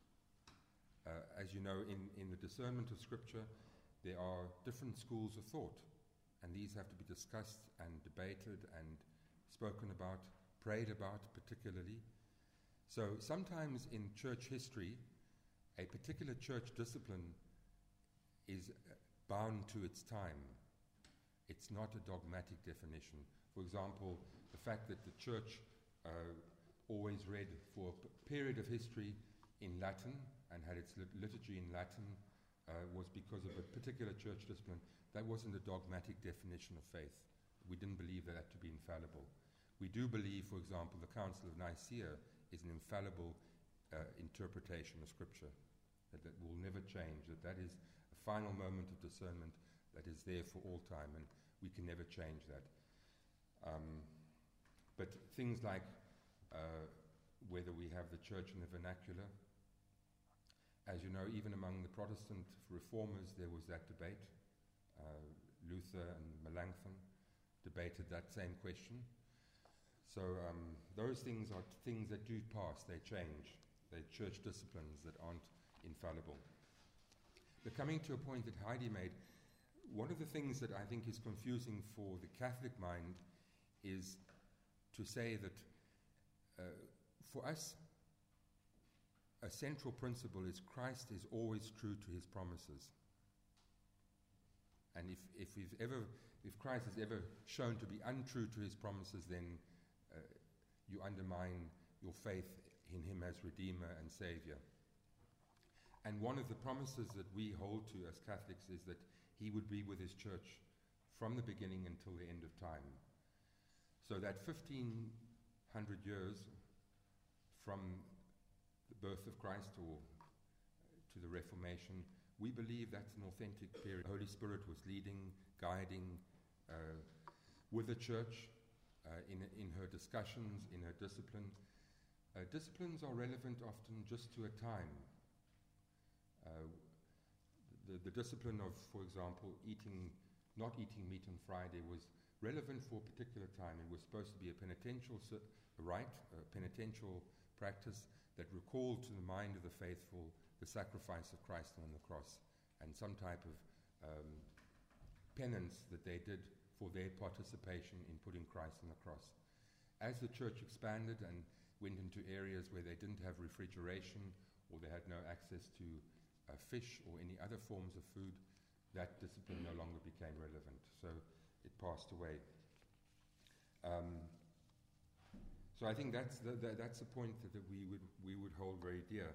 As you know, in the discernment of Scripture, there are different schools of thought, and these have to be discussed and debated and spoken about, prayed about particularly. So sometimes in church history, a particular church discipline is bound to its time. It's not a dogmatic definition. For example, the fact that the church always read for a period of history in Latin and had its liturgy in Latin was because of a particular church discipline. That wasn't a dogmatic definition of faith. We didn't believe that to be infallible. We do believe, for example, the Council of Nicaea is an infallible interpretation of Scripture, that will never change, that is a final moment of discernment that is there for all time, and we can never change that. But things like whether we have the church in the vernacular, as you know, even among the Protestant reformers, there was that debate. Luther and Melanchthon debated that same question. So those things are things that do pass, they change. They're church disciplines that aren't infallible. But coming to a point that Heidi made, one of the things that I think is confusing for the Catholic mind is to say that for us, a central principle is Christ is always true to his promises. And if Christ is ever shown to be untrue to his promises, then you undermine your faith in him as Redeemer and Savior. And one of the promises that we hold to as Catholics is that he would be with his church from the beginning until the end of time. So that 1,500 years from the birth of Christ or to the Reformation, we believe that's an authentic period. The Holy Spirit was leading, guiding with the church in her discussions, in her discipline. Disciplines are relevant often just to a time. The discipline of, for example, not eating meat on Friday was relevant for a particular time. It was supposed to be a penitential rite, a penitential practice that recalled to the mind of the faithful the sacrifice of Christ on the cross and some type of penance that they did for their participation in putting Christ on the cross. As the church expanded and went into areas where they didn't have refrigeration or they had no access to fish or any other forms of food, that discipline no longer became relevant. So it passed away. So I think that's a point that we would hold very dear.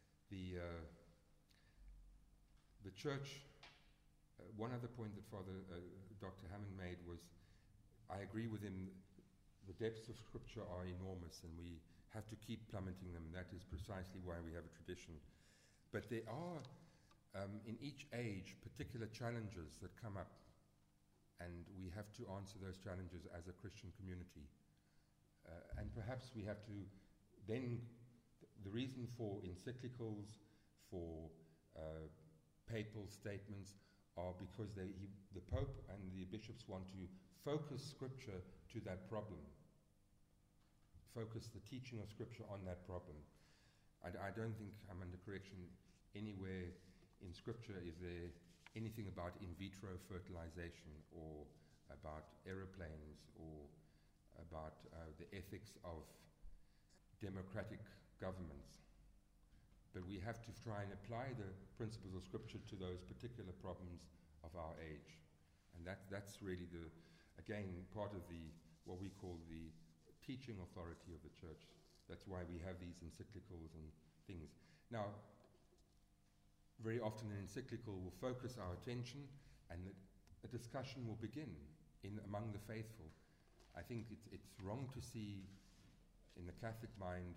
The church. One other point that Dr. Hammond made was, I agree with him. The depths of Scripture are enormous, and we have to keep plummeting them. That is precisely why we have a tradition. But there are, in each age, particular challenges that come up, and we have to answer those challenges as a Christian community. And perhaps we have to then, the reason for encyclicals, for papal statements, are because the Pope and the bishops want to focus Scripture to that problem, focus the teaching of Scripture on that problem. I don't think, I'm under correction, anywhere in Scripture is there anything about in vitro fertilization or about aeroplanes or about the ethics of democratic governments. But we have to try and apply the principles of Scripture to those particular problems of our age. And that's really again, part of what we call the teaching authority of the church. That's why we have these encyclicals and things. Now, very often an encyclical will focus our attention and a discussion will begin among the faithful. I think it's wrong to see in the Catholic mind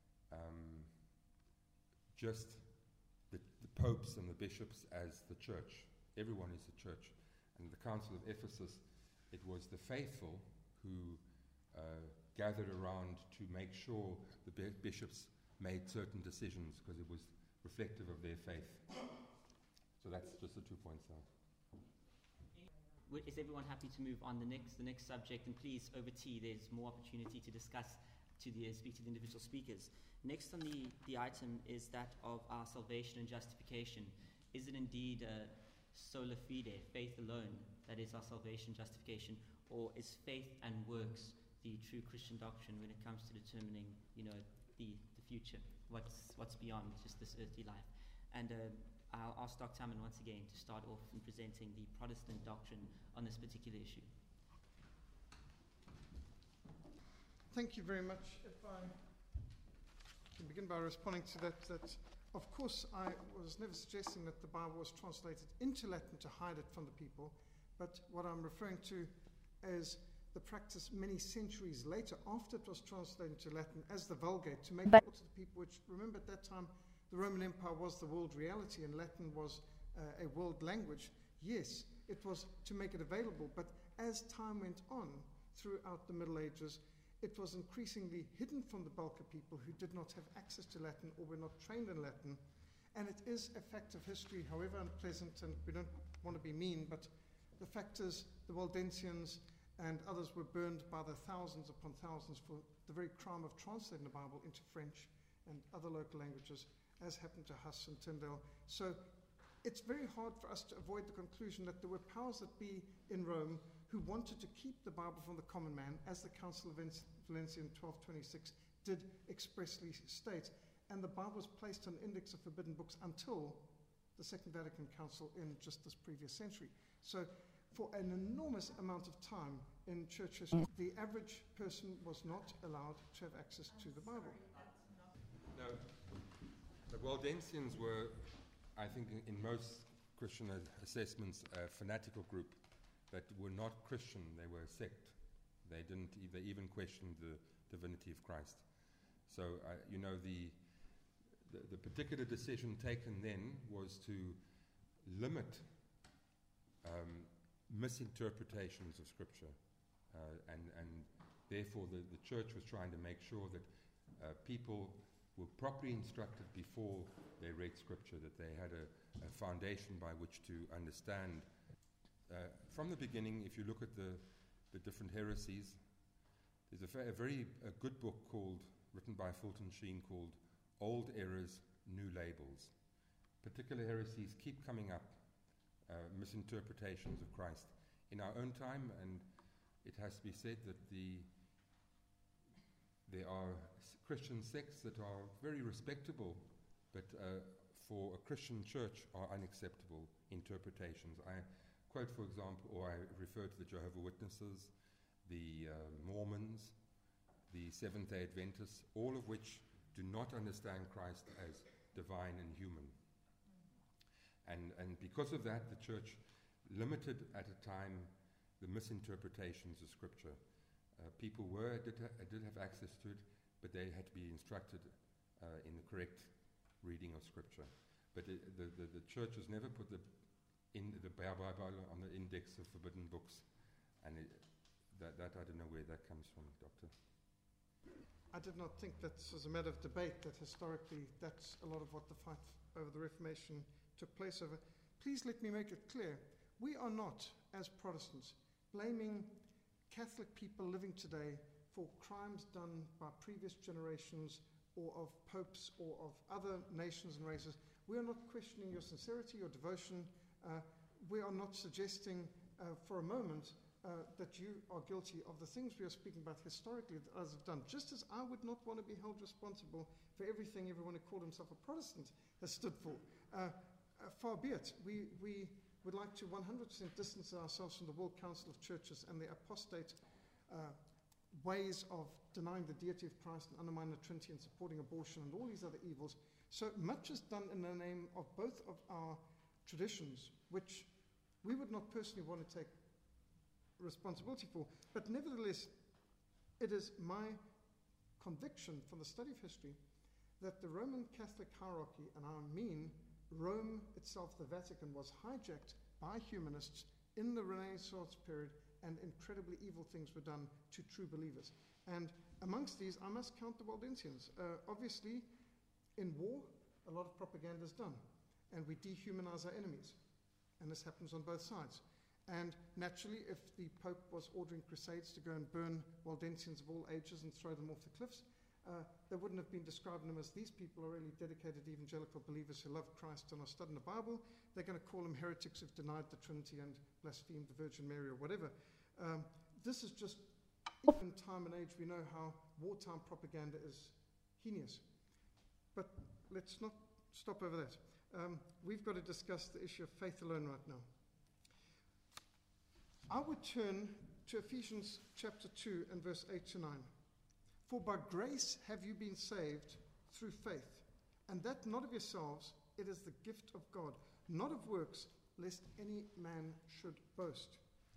just the popes and the bishops as the church. Everyone is the church. And the Council of Ephesus, it was the faithful who gathered around to make sure the bishops made certain decisions because it was reflective of their faith. So that's just the 2 points there. Is everyone happy to move on the next subject? And please, over tea, there's more opportunity to discuss, speak to the individual speakers. Next on the item is that of our salvation and justification. Is it indeed sola fide, faith alone, that is our salvation justification, or is faith and works the true Christian doctrine when it comes to determining, the future, what's beyond just this earthly life? And I'll ask Dr. Hammond once again to start off in presenting the Protestant doctrine on this particular issue. Thank you very much. If I can begin by responding to that, of course I was never suggesting that the Bible was translated into Latin to hide it from the people, but what I'm referring to is the practice many centuries later, after it was translated into Latin as the Vulgate, to make it to the people, which, remember, at that time the Roman Empire was the world reality and Latin was a world language. Yes, it was to make it available, but as time went on throughout the Middle Ages, it was increasingly hidden from the bulk of people who did not have access to Latin or were not trained in Latin. And it is a fact of history, however unpleasant, and we don't want to be mean, but the fact is the Waldensians and others were burned by the thousands upon thousands for the very crime of translating the Bible into French and other local languages, as happened to Huss and Tyndale. So it's very hard for us to avoid the conclusion that there were powers that be in Rome who wanted to keep the Bible from the common man, as the Council of Valencia in 1226 did expressly state. And the Bible was placed on the index of forbidden books until the Second Vatican Council in just this previous century. So for an enormous amount of time in church history, the average person was not allowed to have access to the Bible. No, the Waldensians were, I think, in most Christian assessments, a fanatical group that were not Christian. They were a sect. They even questioned the divinity of Christ. So, the particular decision taken then was to limit misinterpretations of Scripture, and therefore the church was trying to make sure that people were properly instructed before they read Scripture, that they had a foundation by which to understand. From the beginning, if you look at the different heresies, there's a very good book written by Fulton Sheen called Old Errors, New Labels. Particular heresies keep coming up, misinterpretations of Christ. In our own time, and it has to be said that there are Christian sects that are very respectable, but for a Christian church are unacceptable interpretations. I quote, for example, or I refer to the Jehovah's Witnesses, the Mormons, the Seventh-day Adventists, all of which do not understand Christ as divine and human. And because of that, the church limited at a time the misinterpretations of Scripture. People did have access to it, but they had to be instructed in the correct reading of Scripture. But the church has never put the Bible on the index of forbidden books, and that I don't know where that comes from, Doctor. I did not think that this was a matter of debate, that historically that's a lot of what the fight over the Reformation took place over. Please let me make it clear. We are not, as Protestants, blaming Catholic people living today for crimes done by previous generations or of popes or of other nations and races. We are not questioning your sincerity, your devotion. We are not suggesting for a moment that you are guilty of the things we are speaking about historically that others have done. Just as I would not want to be held responsible for everything everyone who called himself a Protestant has stood for. Far be it. We would like to 100% distance ourselves from the World Council of Churches and the apostate ways of denying the deity of Christ and undermining the Trinity and supporting abortion and all these other evils. So much is done in the name of both of our traditions, which we would not personally want to take responsibility for. But nevertheless, It is my conviction from the study of history that the Roman Catholic hierarchy, and I mean Rome itself, the Vatican, was hijacked by humanists in the Renaissance period, and incredibly evil things were done to true believers. And amongst these, I must count the Waldensians. Obviously, in war, a lot of propaganda is done, and we dehumanize our enemies. And this happens on both sides. And naturally, if the Pope was ordering crusades to go and burn Waldensians of all ages and throw them off the cliffs, they wouldn't have been describing them as these people are really dedicated evangelical believers who love Christ and are studying the Bible. They're going to call them heretics who've denied the Trinity and blasphemed the Virgin Mary or whatever. This is just, in time and age, we know how wartime propaganda is heinous. But let's not stop over that. We've got to discuss the issue of faith alone right now. I would turn to Ephesians chapter 2 and verse 8 to 9. For by grace have you been saved through faith, and that not of yourselves, it is the gift of God, not of works, lest any man should boast.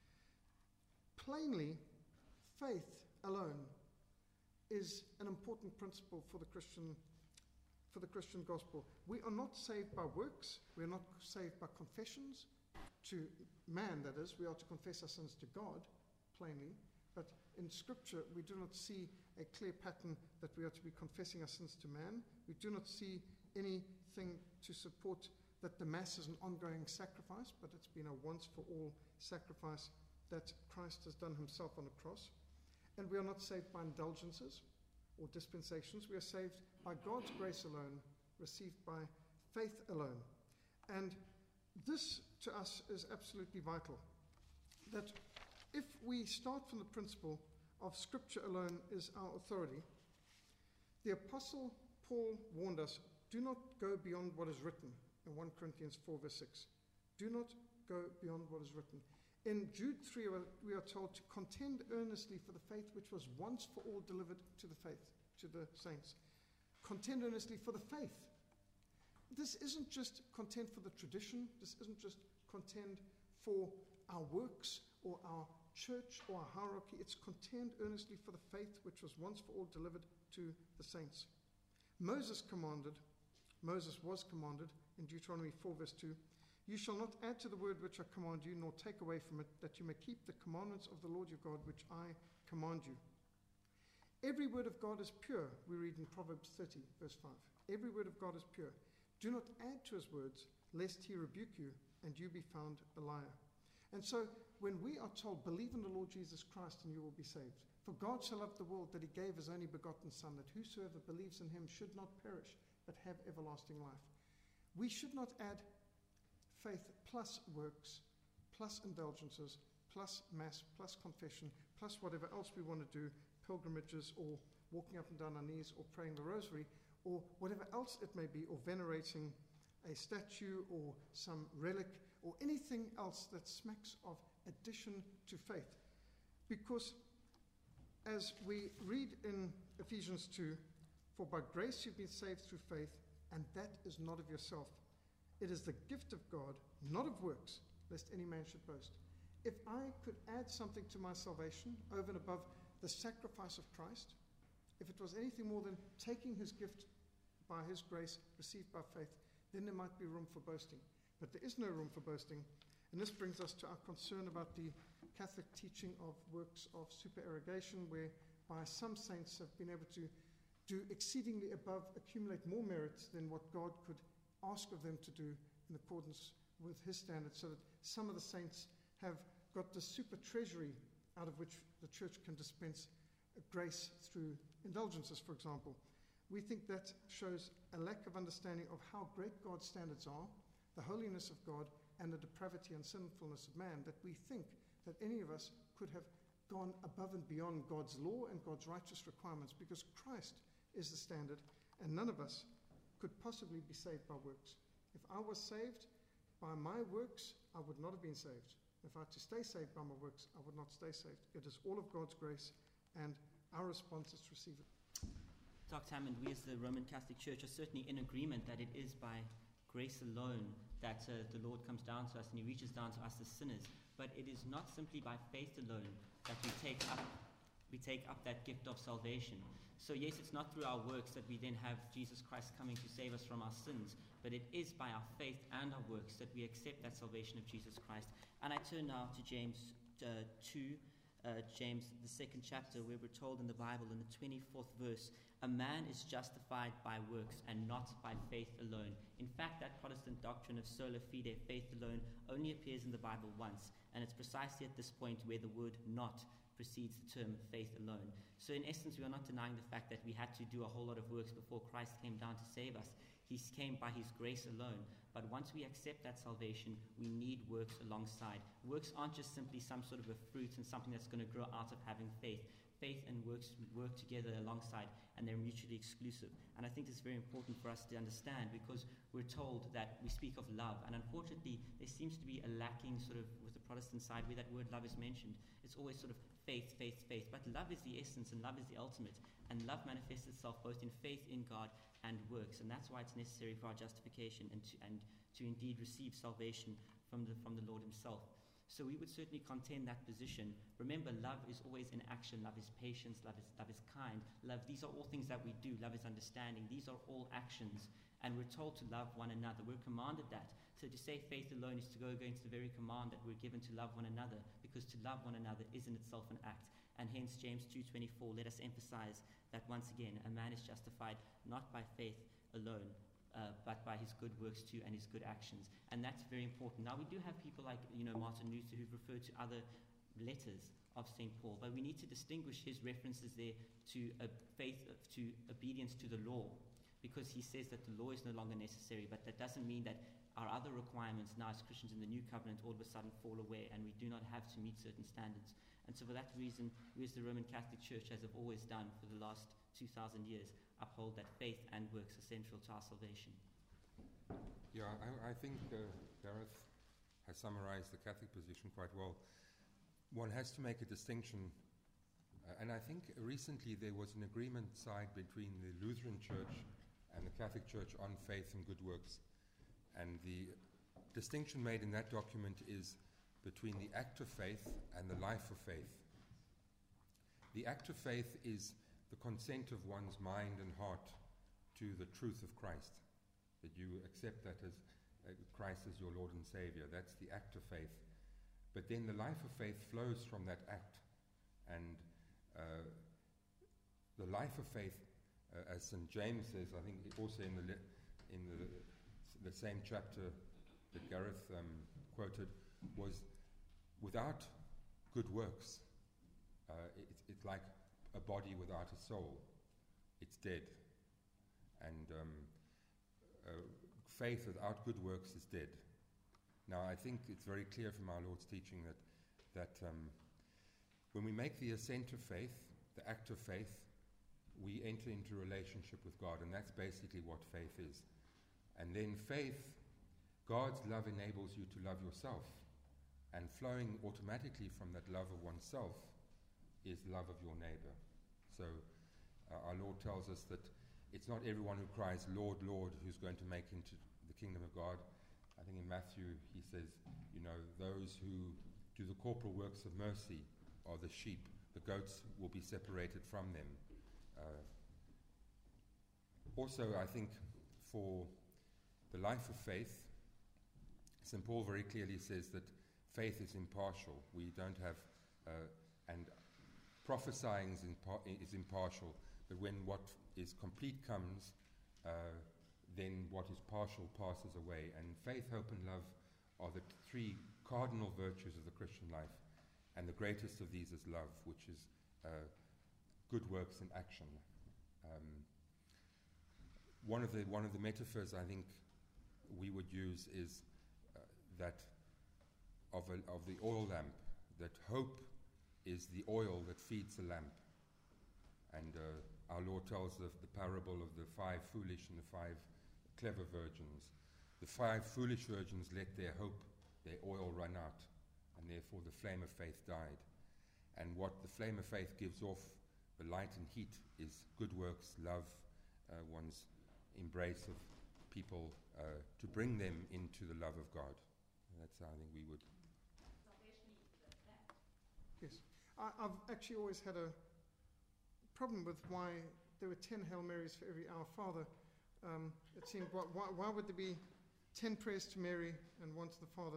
Plainly, faith alone is an important principle for the Christian gospel. We are not saved by works. We are not saved by confessions to man, that is. We are to confess our sins to God, plainly. But in Scripture, we do not see a clear pattern that we are to be confessing our sins to man. We do not see anything to support that the Mass is an ongoing sacrifice, but it's been a once-for-all sacrifice that Christ has done himself on the cross. And we are not saved by indulgences or dispensations. We are saved by God's grace alone, received by faith alone. And this, to us, is absolutely vital. That if we start from the principle of Scripture alone is our authority, the Apostle Paul warned us, do not go beyond what is written, in 1 Corinthians 4 verse 6. Do not go beyond what is written. In Jude 3, we are told to contend earnestly for the faith which was once for all delivered to the saints. Contend earnestly for the faith. This isn't just contend for the tradition. This isn't just contend for our works or our church or our hierarchy. It's contend earnestly for the faith which was once for all delivered to the saints. Moses was commanded in Deuteronomy 4 verse 2, you shall not add to the word which I command you, nor take away from it, that you may keep the commandments of the Lord your God, which I command you. Every word of God is pure, we read in Proverbs 30 verse 5. Every word of God is pure. Do not add to his words, lest he rebuke you, and you be found a liar. And so, when we are told, believe in the Lord Jesus Christ and you will be saved. For God so loved the world that he gave his only begotten Son, that whosoever believes in him should not perish, but have everlasting life. We should not add faith plus works, plus indulgences, plus mass, plus confession, plus whatever else we want to do, pilgrimages or walking up and down our knees or praying the rosary, or whatever else it may be, or venerating a statue or some relic, or anything else that smacks of addition to faith. Because as we read in Ephesians 2, for by grace you've been saved through faith, and that is not of yourself. It is the gift of God, not of works, lest any man should boast. If I could add something to my salvation over and above the sacrifice of Christ, if it was anything more than taking his gift by his grace, received by faith, then there might be room for boasting. But there is no room for boasting. And this brings us to our concern about the Catholic teaching of works of supererogation, whereby some saints have been able to do exceedingly above, accumulate more merits than what God could ask of them to do in accordance with his standards, so that some of the saints have got the super treasury out of which the church can dispense grace through indulgences, for example. We think that shows a lack of understanding of how great God's standards are, the holiness of God, and the depravity and sinfulness of man, that we think that any of us could have gone above and beyond God's law and God's righteous requirements, because Christ is the standard, and none of us could possibly be saved by works. If I was saved by my works, I would not have been saved. If I had to stay saved by my works, I would not stay saved. It is all of God's grace, and our response is to receive it. Dr. Hammond, we as the Roman Catholic Church are certainly in agreement that it is by grace alone that the Lord comes down to us and he reaches down to us as sinners. But it is not simply by faith alone that we take up we take up that gift of salvation. So yes, it's not through our works that we then have Jesus Christ coming to save us from our sins, but it is by our faith and our works that we accept that salvation of Jesus Christ. And I turn now to James 2, James, the 2nd chapter, where we're told in the Bible in the 24th verse, a man is justified by works and not by faith alone. In fact, that Protestant doctrine of sola fide, faith alone, only appears in the Bible once, and it's precisely at this point where the word not precedes the term faith alone. So in essence, we are not denying the fact that we had to do a whole lot of works before Christ came down to save us. He came by his grace alone. But once we accept that salvation, we need works alongside. Works aren't just simply some sort of a fruit and something that's going to grow out of having faith. Faith and works work together alongside, and they're mutually exclusive. And I think it's very important for us to understand, because we're told that we speak of love, and unfortunately there seems to be a lacking sort of with the Protestant side where that word love is mentioned. It's always sort of faith, faith, faith. But love is the essence and love is the ultimate. And love manifests itself both in faith in God and works. And that's why it's necessary for our justification and to indeed receive salvation from the Lord himself. So we would certainly contend that position. Remember, love is always in action. Love is patience. Love is kind. Love, these are all things that we do. Love is understanding. These are all actions. And we're told to love one another. We're commanded that. So to say faith alone is to go against the very command that we're given to love one another, because to love one another is in itself an act. And hence James 2:24, let us emphasize that once again, a man is justified not by faith alone, but by his good works too and his good actions. And that's very important. Now we do have people like Martin Luther who've referred to other letters of St. Paul, but we need to distinguish his references there to faith, to obedience to the law, because he says that the law is no longer necessary. But that doesn't mean that our other requirements now as Christians in the New Covenant all of a sudden fall away and we do not have to meet certain standards. And so for that reason, we as the Roman Catholic Church, as have always done for the last 2,000 years, uphold that faith and works are central to our salvation. Yeah, I think Gareth has summarized the Catholic position quite well. One has to make a distinction, and I think recently there was an agreement signed between the Lutheran Church and the Catholic Church on faith and good works. And the distinction made in that document is between the act of faith and the life of faith. The act of faith is the consent of one's mind and heart to the truth of Christ, that you accept that as Christ as your Lord and Savior. That's the act of faith. But then the life of faith flows from that act. And the life of faith, as St. James says, I think also in the same chapter that Gareth quoted, was without good works. It's like a body without a soul. It's dead. And faith without good works is dead. Now, I think it's very clear from our Lord's teaching that when we make the assent of faith, the act of faith, we enter into relationship with God, and that's basically what faith is. And then faith, God's love enables you to love yourself, and flowing automatically from that love of oneself is love of your neighbor. So our Lord tells us that it's not everyone who cries, Lord, Lord, who's going to make into the kingdom of God. I think in Matthew he says, those who do the corporal works of mercy are the sheep. The goats will be separated from them. Also, I think for the life of faith, St. Paul very clearly says that faith is impartial. We don't have, and prophesying is impartial, but when what is complete comes, then what is partial passes away. And faith, hope, and love are the three cardinal virtues of the Christian life. And the greatest of these is love, which is good works in action. One of the metaphors I think we would use is that of the oil lamp, that hope is the oil that feeds the lamp. And our Lord tells the parable of the 5 foolish and the 5 clever virgins. The 5 foolish virgins let their hope, their oil run out, and therefore the flame of faith died. And what the flame of faith gives off, the light and heat, is good works, love, one's embrace of people, to bring them into the love of God. And that's how I think we would. Yes. I've actually always had a problem with why there were 10 Hail Marys for every Our Father. It seemed, why would there be 10 prayers to Mary and 1 to the Father?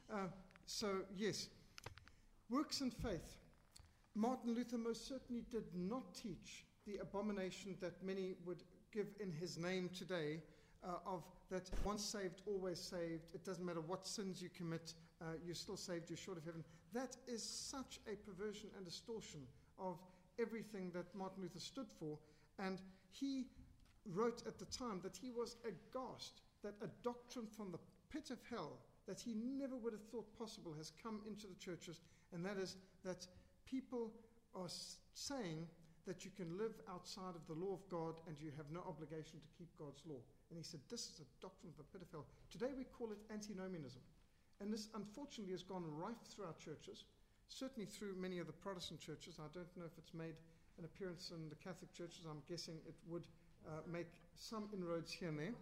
So, yes, works and faith. Martin Luther most certainly did not teach the abomination that many would give in his name today, of that once saved, always saved. It doesn't matter what sins you commit, you're still saved, you're short of heaven. That is such a perversion and distortion of everything that Martin Luther stood for. And he wrote at the time that he was aghast that a doctrine from the pit of hell that he never would have thought possible has come into the churches, and that is that people are saying that you can live outside of the law of God and you have no obligation to keep God's law. And he said, this is a doctrine of the pit of hell. Today we call it antinomianism. And this, unfortunately, has gone rife through our churches, certainly through many of the Protestant churches. I don't know if it's made an appearance in the Catholic churches. I'm guessing it would make some inroads here and there.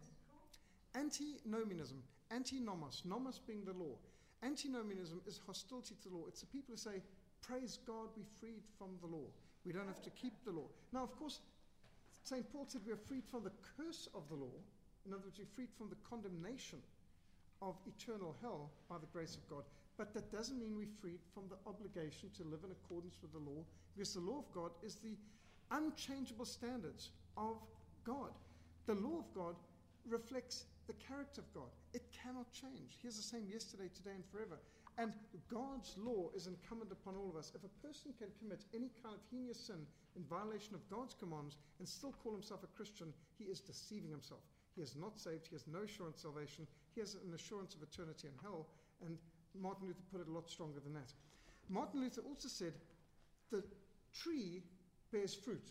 Antinomianism, antinomos, nomos being the law. Antinomianism is hostility to the law. It's the people who say, praise God, we're freed from the law. We don't have to keep the law. Now, of course, St. Paul said we are freed from the curse of the law. In other words, we're freed from the condemnation of eternal hell by the grace of God. But that doesn't mean we're freed from the obligation to live in accordance with the law, because the law of God is the unchangeable standards of God. The law of God reflects the character of God. It cannot change. He is the same yesterday, today, and forever. And God's law is incumbent upon all of us. If a person can commit any kind of heinous sin in violation of God's commands and still call himself a Christian, he is deceiving himself. He is not saved. He has no assurance of salvation. He has an assurance of eternity in hell. And Martin Luther put it a lot stronger than that. Martin Luther also said, the tree bears fruit.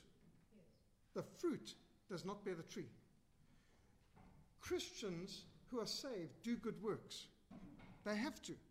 The fruit does not bear the tree. Christians who are saved do good works. They have to.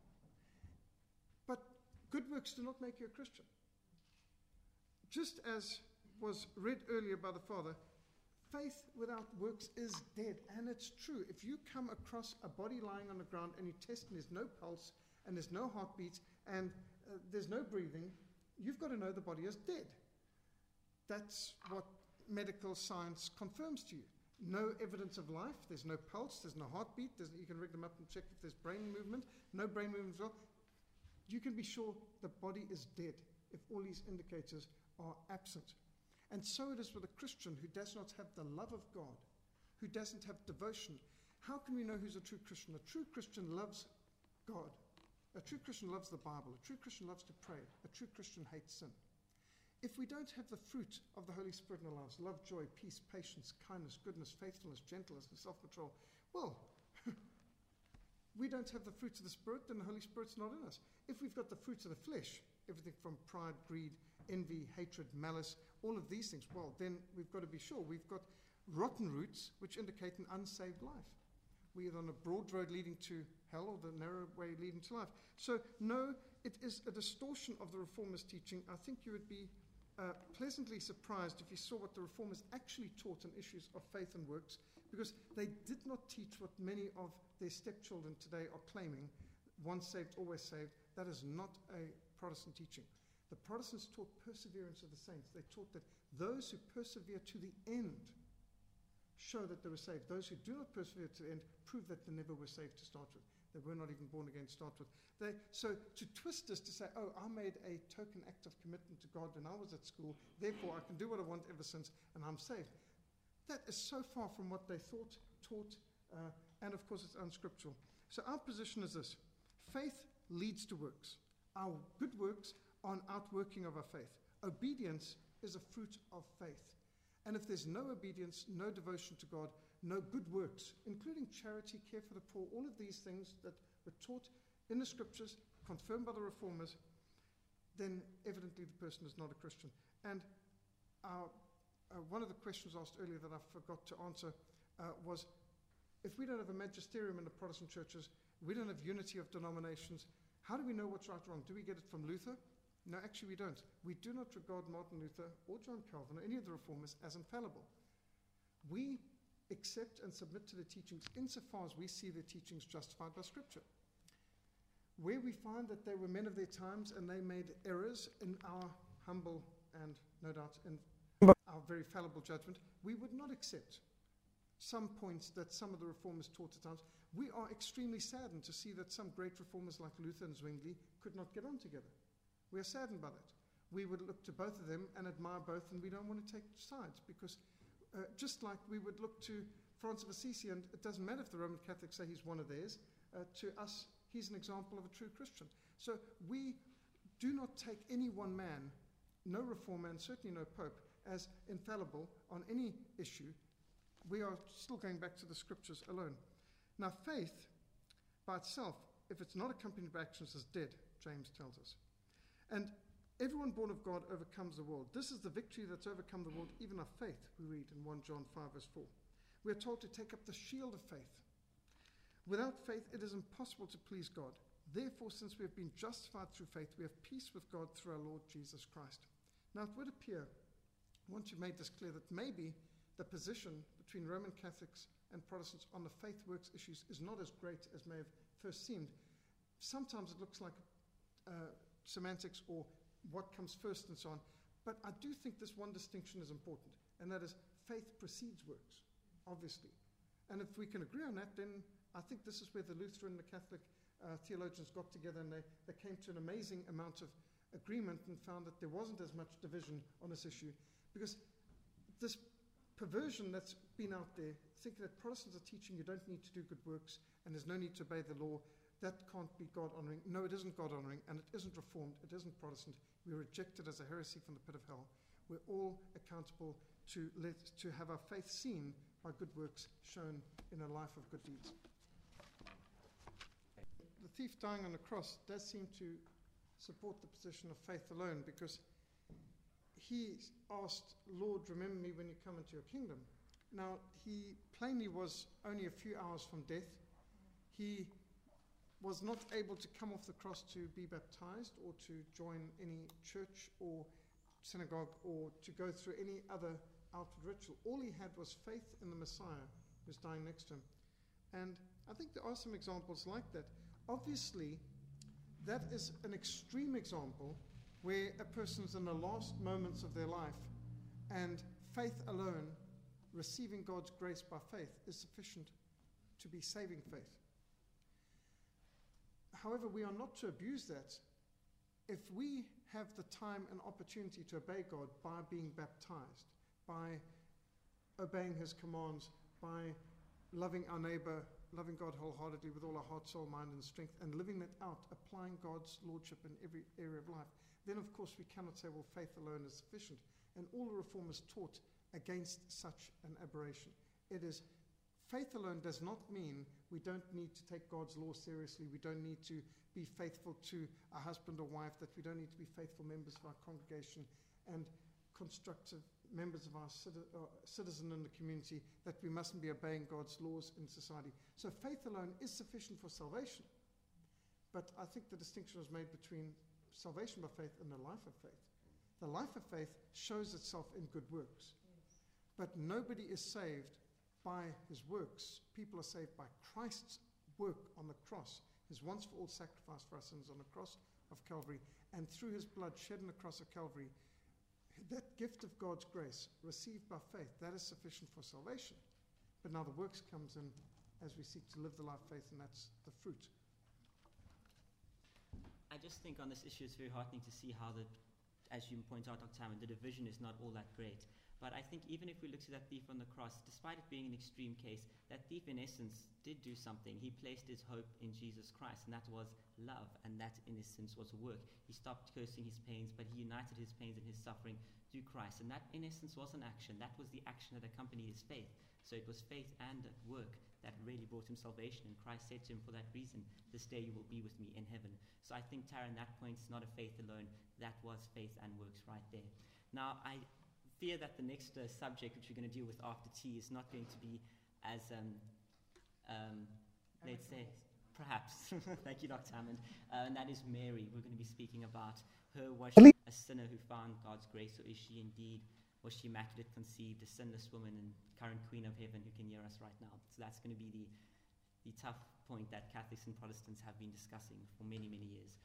But good works do not make you a Christian. Just as was read earlier by the Father, faith without works is dead. And it's true. If you come across a body lying on the ground and you test and there's no pulse and there's no heartbeat and there's no breathing, you've got to know the body is dead. That's what medical science confirms to you. No evidence of life. There's no pulse. There's no heartbeat. You can rig them up and check if there's brain movement. No brain movement as well. You can be sure the body is dead if all these indicators are absent. And so it is with a Christian who does not have the love of God, who doesn't have devotion. How can we know who's a true Christian? A true Christian loves God. A true Christian loves the Bible. A true Christian loves to pray. A true Christian hates sin. If we don't have the fruit of the Holy Spirit in our lives, love, joy, peace, patience, kindness, goodness, faithfulness, gentleness, and self-control, well, we don't have the fruits of the Spirit, then the Holy Spirit's not in us. If we've got the fruits of the flesh, everything from pride, greed, envy, hatred, malice, all of these things, well, then we've got to be sure we've got rotten roots which indicate an unsaved life. We're either on a broad road leading to hell or the narrow way leading to life. So, no, it is a distortion of the Reformers' teaching. I think you would be pleasantly surprised if you saw what the Reformers actually taught on issues of faith and works, because they did not teach what many of their stepchildren today are claiming, once saved, always saved. That is not a Protestant teaching. The Protestants taught perseverance of the saints. They taught that those who persevere to the end show that they were saved. Those who do not persevere to the end prove that they never were saved to start with. They were not even born again to start with. So to twist this to say, oh, I made a token act of commitment to God when I was at school, therefore I can do what I want ever since, and I'm saved. That is so far from what they thought, taught, and of course it's unscriptural. So our position is this: faith leads to works. Our good works are an outworking of our faith. Obedience is a fruit of faith. And if there's no obedience, no devotion to God, no good works, including charity, care for the poor, all of these things that were taught in the scriptures, confirmed by the Reformers, then evidently the person is not a Christian. And one of the questions asked earlier that I forgot to answer was, if we don't have a magisterium in the Protestant churches, we don't have unity of denominations, how do we know what's right or wrong? Do we get it from Luther? No, actually we don't. We do not regard Martin Luther or John Calvin or any of the Reformers as infallible. We accept and submit to the teachings insofar as we see their teachings justified by Scripture. Where we find that they were men of their times and they made errors, in our humble and no doubt in our very fallible judgment, we would not accept some points that some of the reformers taught at times. We are extremely saddened to see that some great reformers like Luther and Zwingli could not get on together. We are saddened by that. We would look to both of them and admire both, and we don't want to take sides, because just like we would look to Francis of Assisi, and it doesn't matter if the Roman Catholics say he's one of theirs, to us, he's an example of a true Christian. So we do not take any one man, no reformer and certainly no pope, as infallible on any issue. We are still going back to the scriptures alone. Now, faith by itself, if it's not accompanied by actions, is dead, James tells us. And everyone born of God overcomes the world. This is the victory that's overcome the world, even our faith, we read in 1 John 5, verse 4. We are told to take up the shield of faith. Without faith, it is impossible to please God. Therefore, since we have been justified through faith, we have peace with God through our Lord Jesus Christ. Now, it would appear, once you've made this clear, that maybe the position between Roman Catholics and Protestants on the faith works issues is not as great as may have first seemed. Sometimes it looks like semantics or what comes first and so on. But I do think this one distinction is important, and that is faith precedes works, obviously. And if we can agree on that, then I think this is where the Lutheran and the Catholic theologians got together, and they came to an amazing amount of agreement and found that there wasn't as much division on this issue. Because this perversion that's been out there, thinking that Protestants are teaching you don't need to do good works and there's no need to obey the law, that can't be God-honoring. No, it isn't God-honoring, and it isn't Reformed, it isn't Protestant. We reject it as a heresy from the pit of hell. We're all accountable to have our faith seen by good works shown in a life of good deeds. The thief dying on the cross does seem to support the position of faith alone, because he asked, Lord, remember me when you come into your kingdom. Now, he plainly was only a few hours from death. He was not able to come off the cross to be baptized or to join any church or synagogue or to go through any other outward ritual. All he had was faith in the Messiah who's dying next to him. And I think there are some examples like that. Obviously, that is an extreme example where a person's in the last moments of their life, and faith alone, receiving God's grace by faith, is sufficient to be saving faith. However, we are not to abuse that. If we have the time and opportunity to obey God by being baptized, by obeying his commands, by loving our neighbor, loving God wholeheartedly with all our heart, soul, mind, and strength, and living that out, applying God's lordship in every area of life, then of course we cannot say, well, faith alone is sufficient. And all the reformers taught against such an aberration. It is, faith alone does not mean we don't need to take God's law seriously, we don't need to be faithful to a husband or wife, that we don't need to be faithful members of our congregation and constructive members of our citizen in the community, that we mustn't be obeying God's laws in society. So faith alone is sufficient for salvation. But I think the distinction was made between salvation by faith and the life of faith. The life of faith shows itself in good works. But nobody is saved by his works. People are saved by Christ's work on the cross, his once-for-all sacrifice for our sins on the cross of Calvary, and through his blood shed on the cross of Calvary. That gift of God's grace, received by faith, that is sufficient for salvation. But now the works comes in as we seek to live the life of faith, and that's the fruit. I just think on this issue it's very heartening to see how, as you point out, Dr. Hammond, the division is not all that great. But I think even if we look to that thief on the cross, despite it being an extreme case, that thief in essence did do something. He placed his hope in Jesus Christ, and that was love, and that in essence was work. He stopped cursing his pains, but he united his pains and his suffering through Christ. And that in essence was an action. That was the action that accompanied his faith. So it was faith and work that really brought him salvation. And Christ said to him, for that reason, this day you will be with me in heaven. So I think, Tara, in that point, it's not a faith alone. That was faith and works right there. Now, I fear that the next subject, which we're going to deal with after tea, is not going to be as, let's say, perhaps, thank you, Dr. Hammond, and that is Mary. We're going to be speaking about her. Was she a sinner who found God's grace, or is she indeed, was she immaculate conceived, a sinless woman and current Queen of Heaven who can hear us right now? So that's going to be the tough point that Catholics and Protestants have been discussing for many, many years.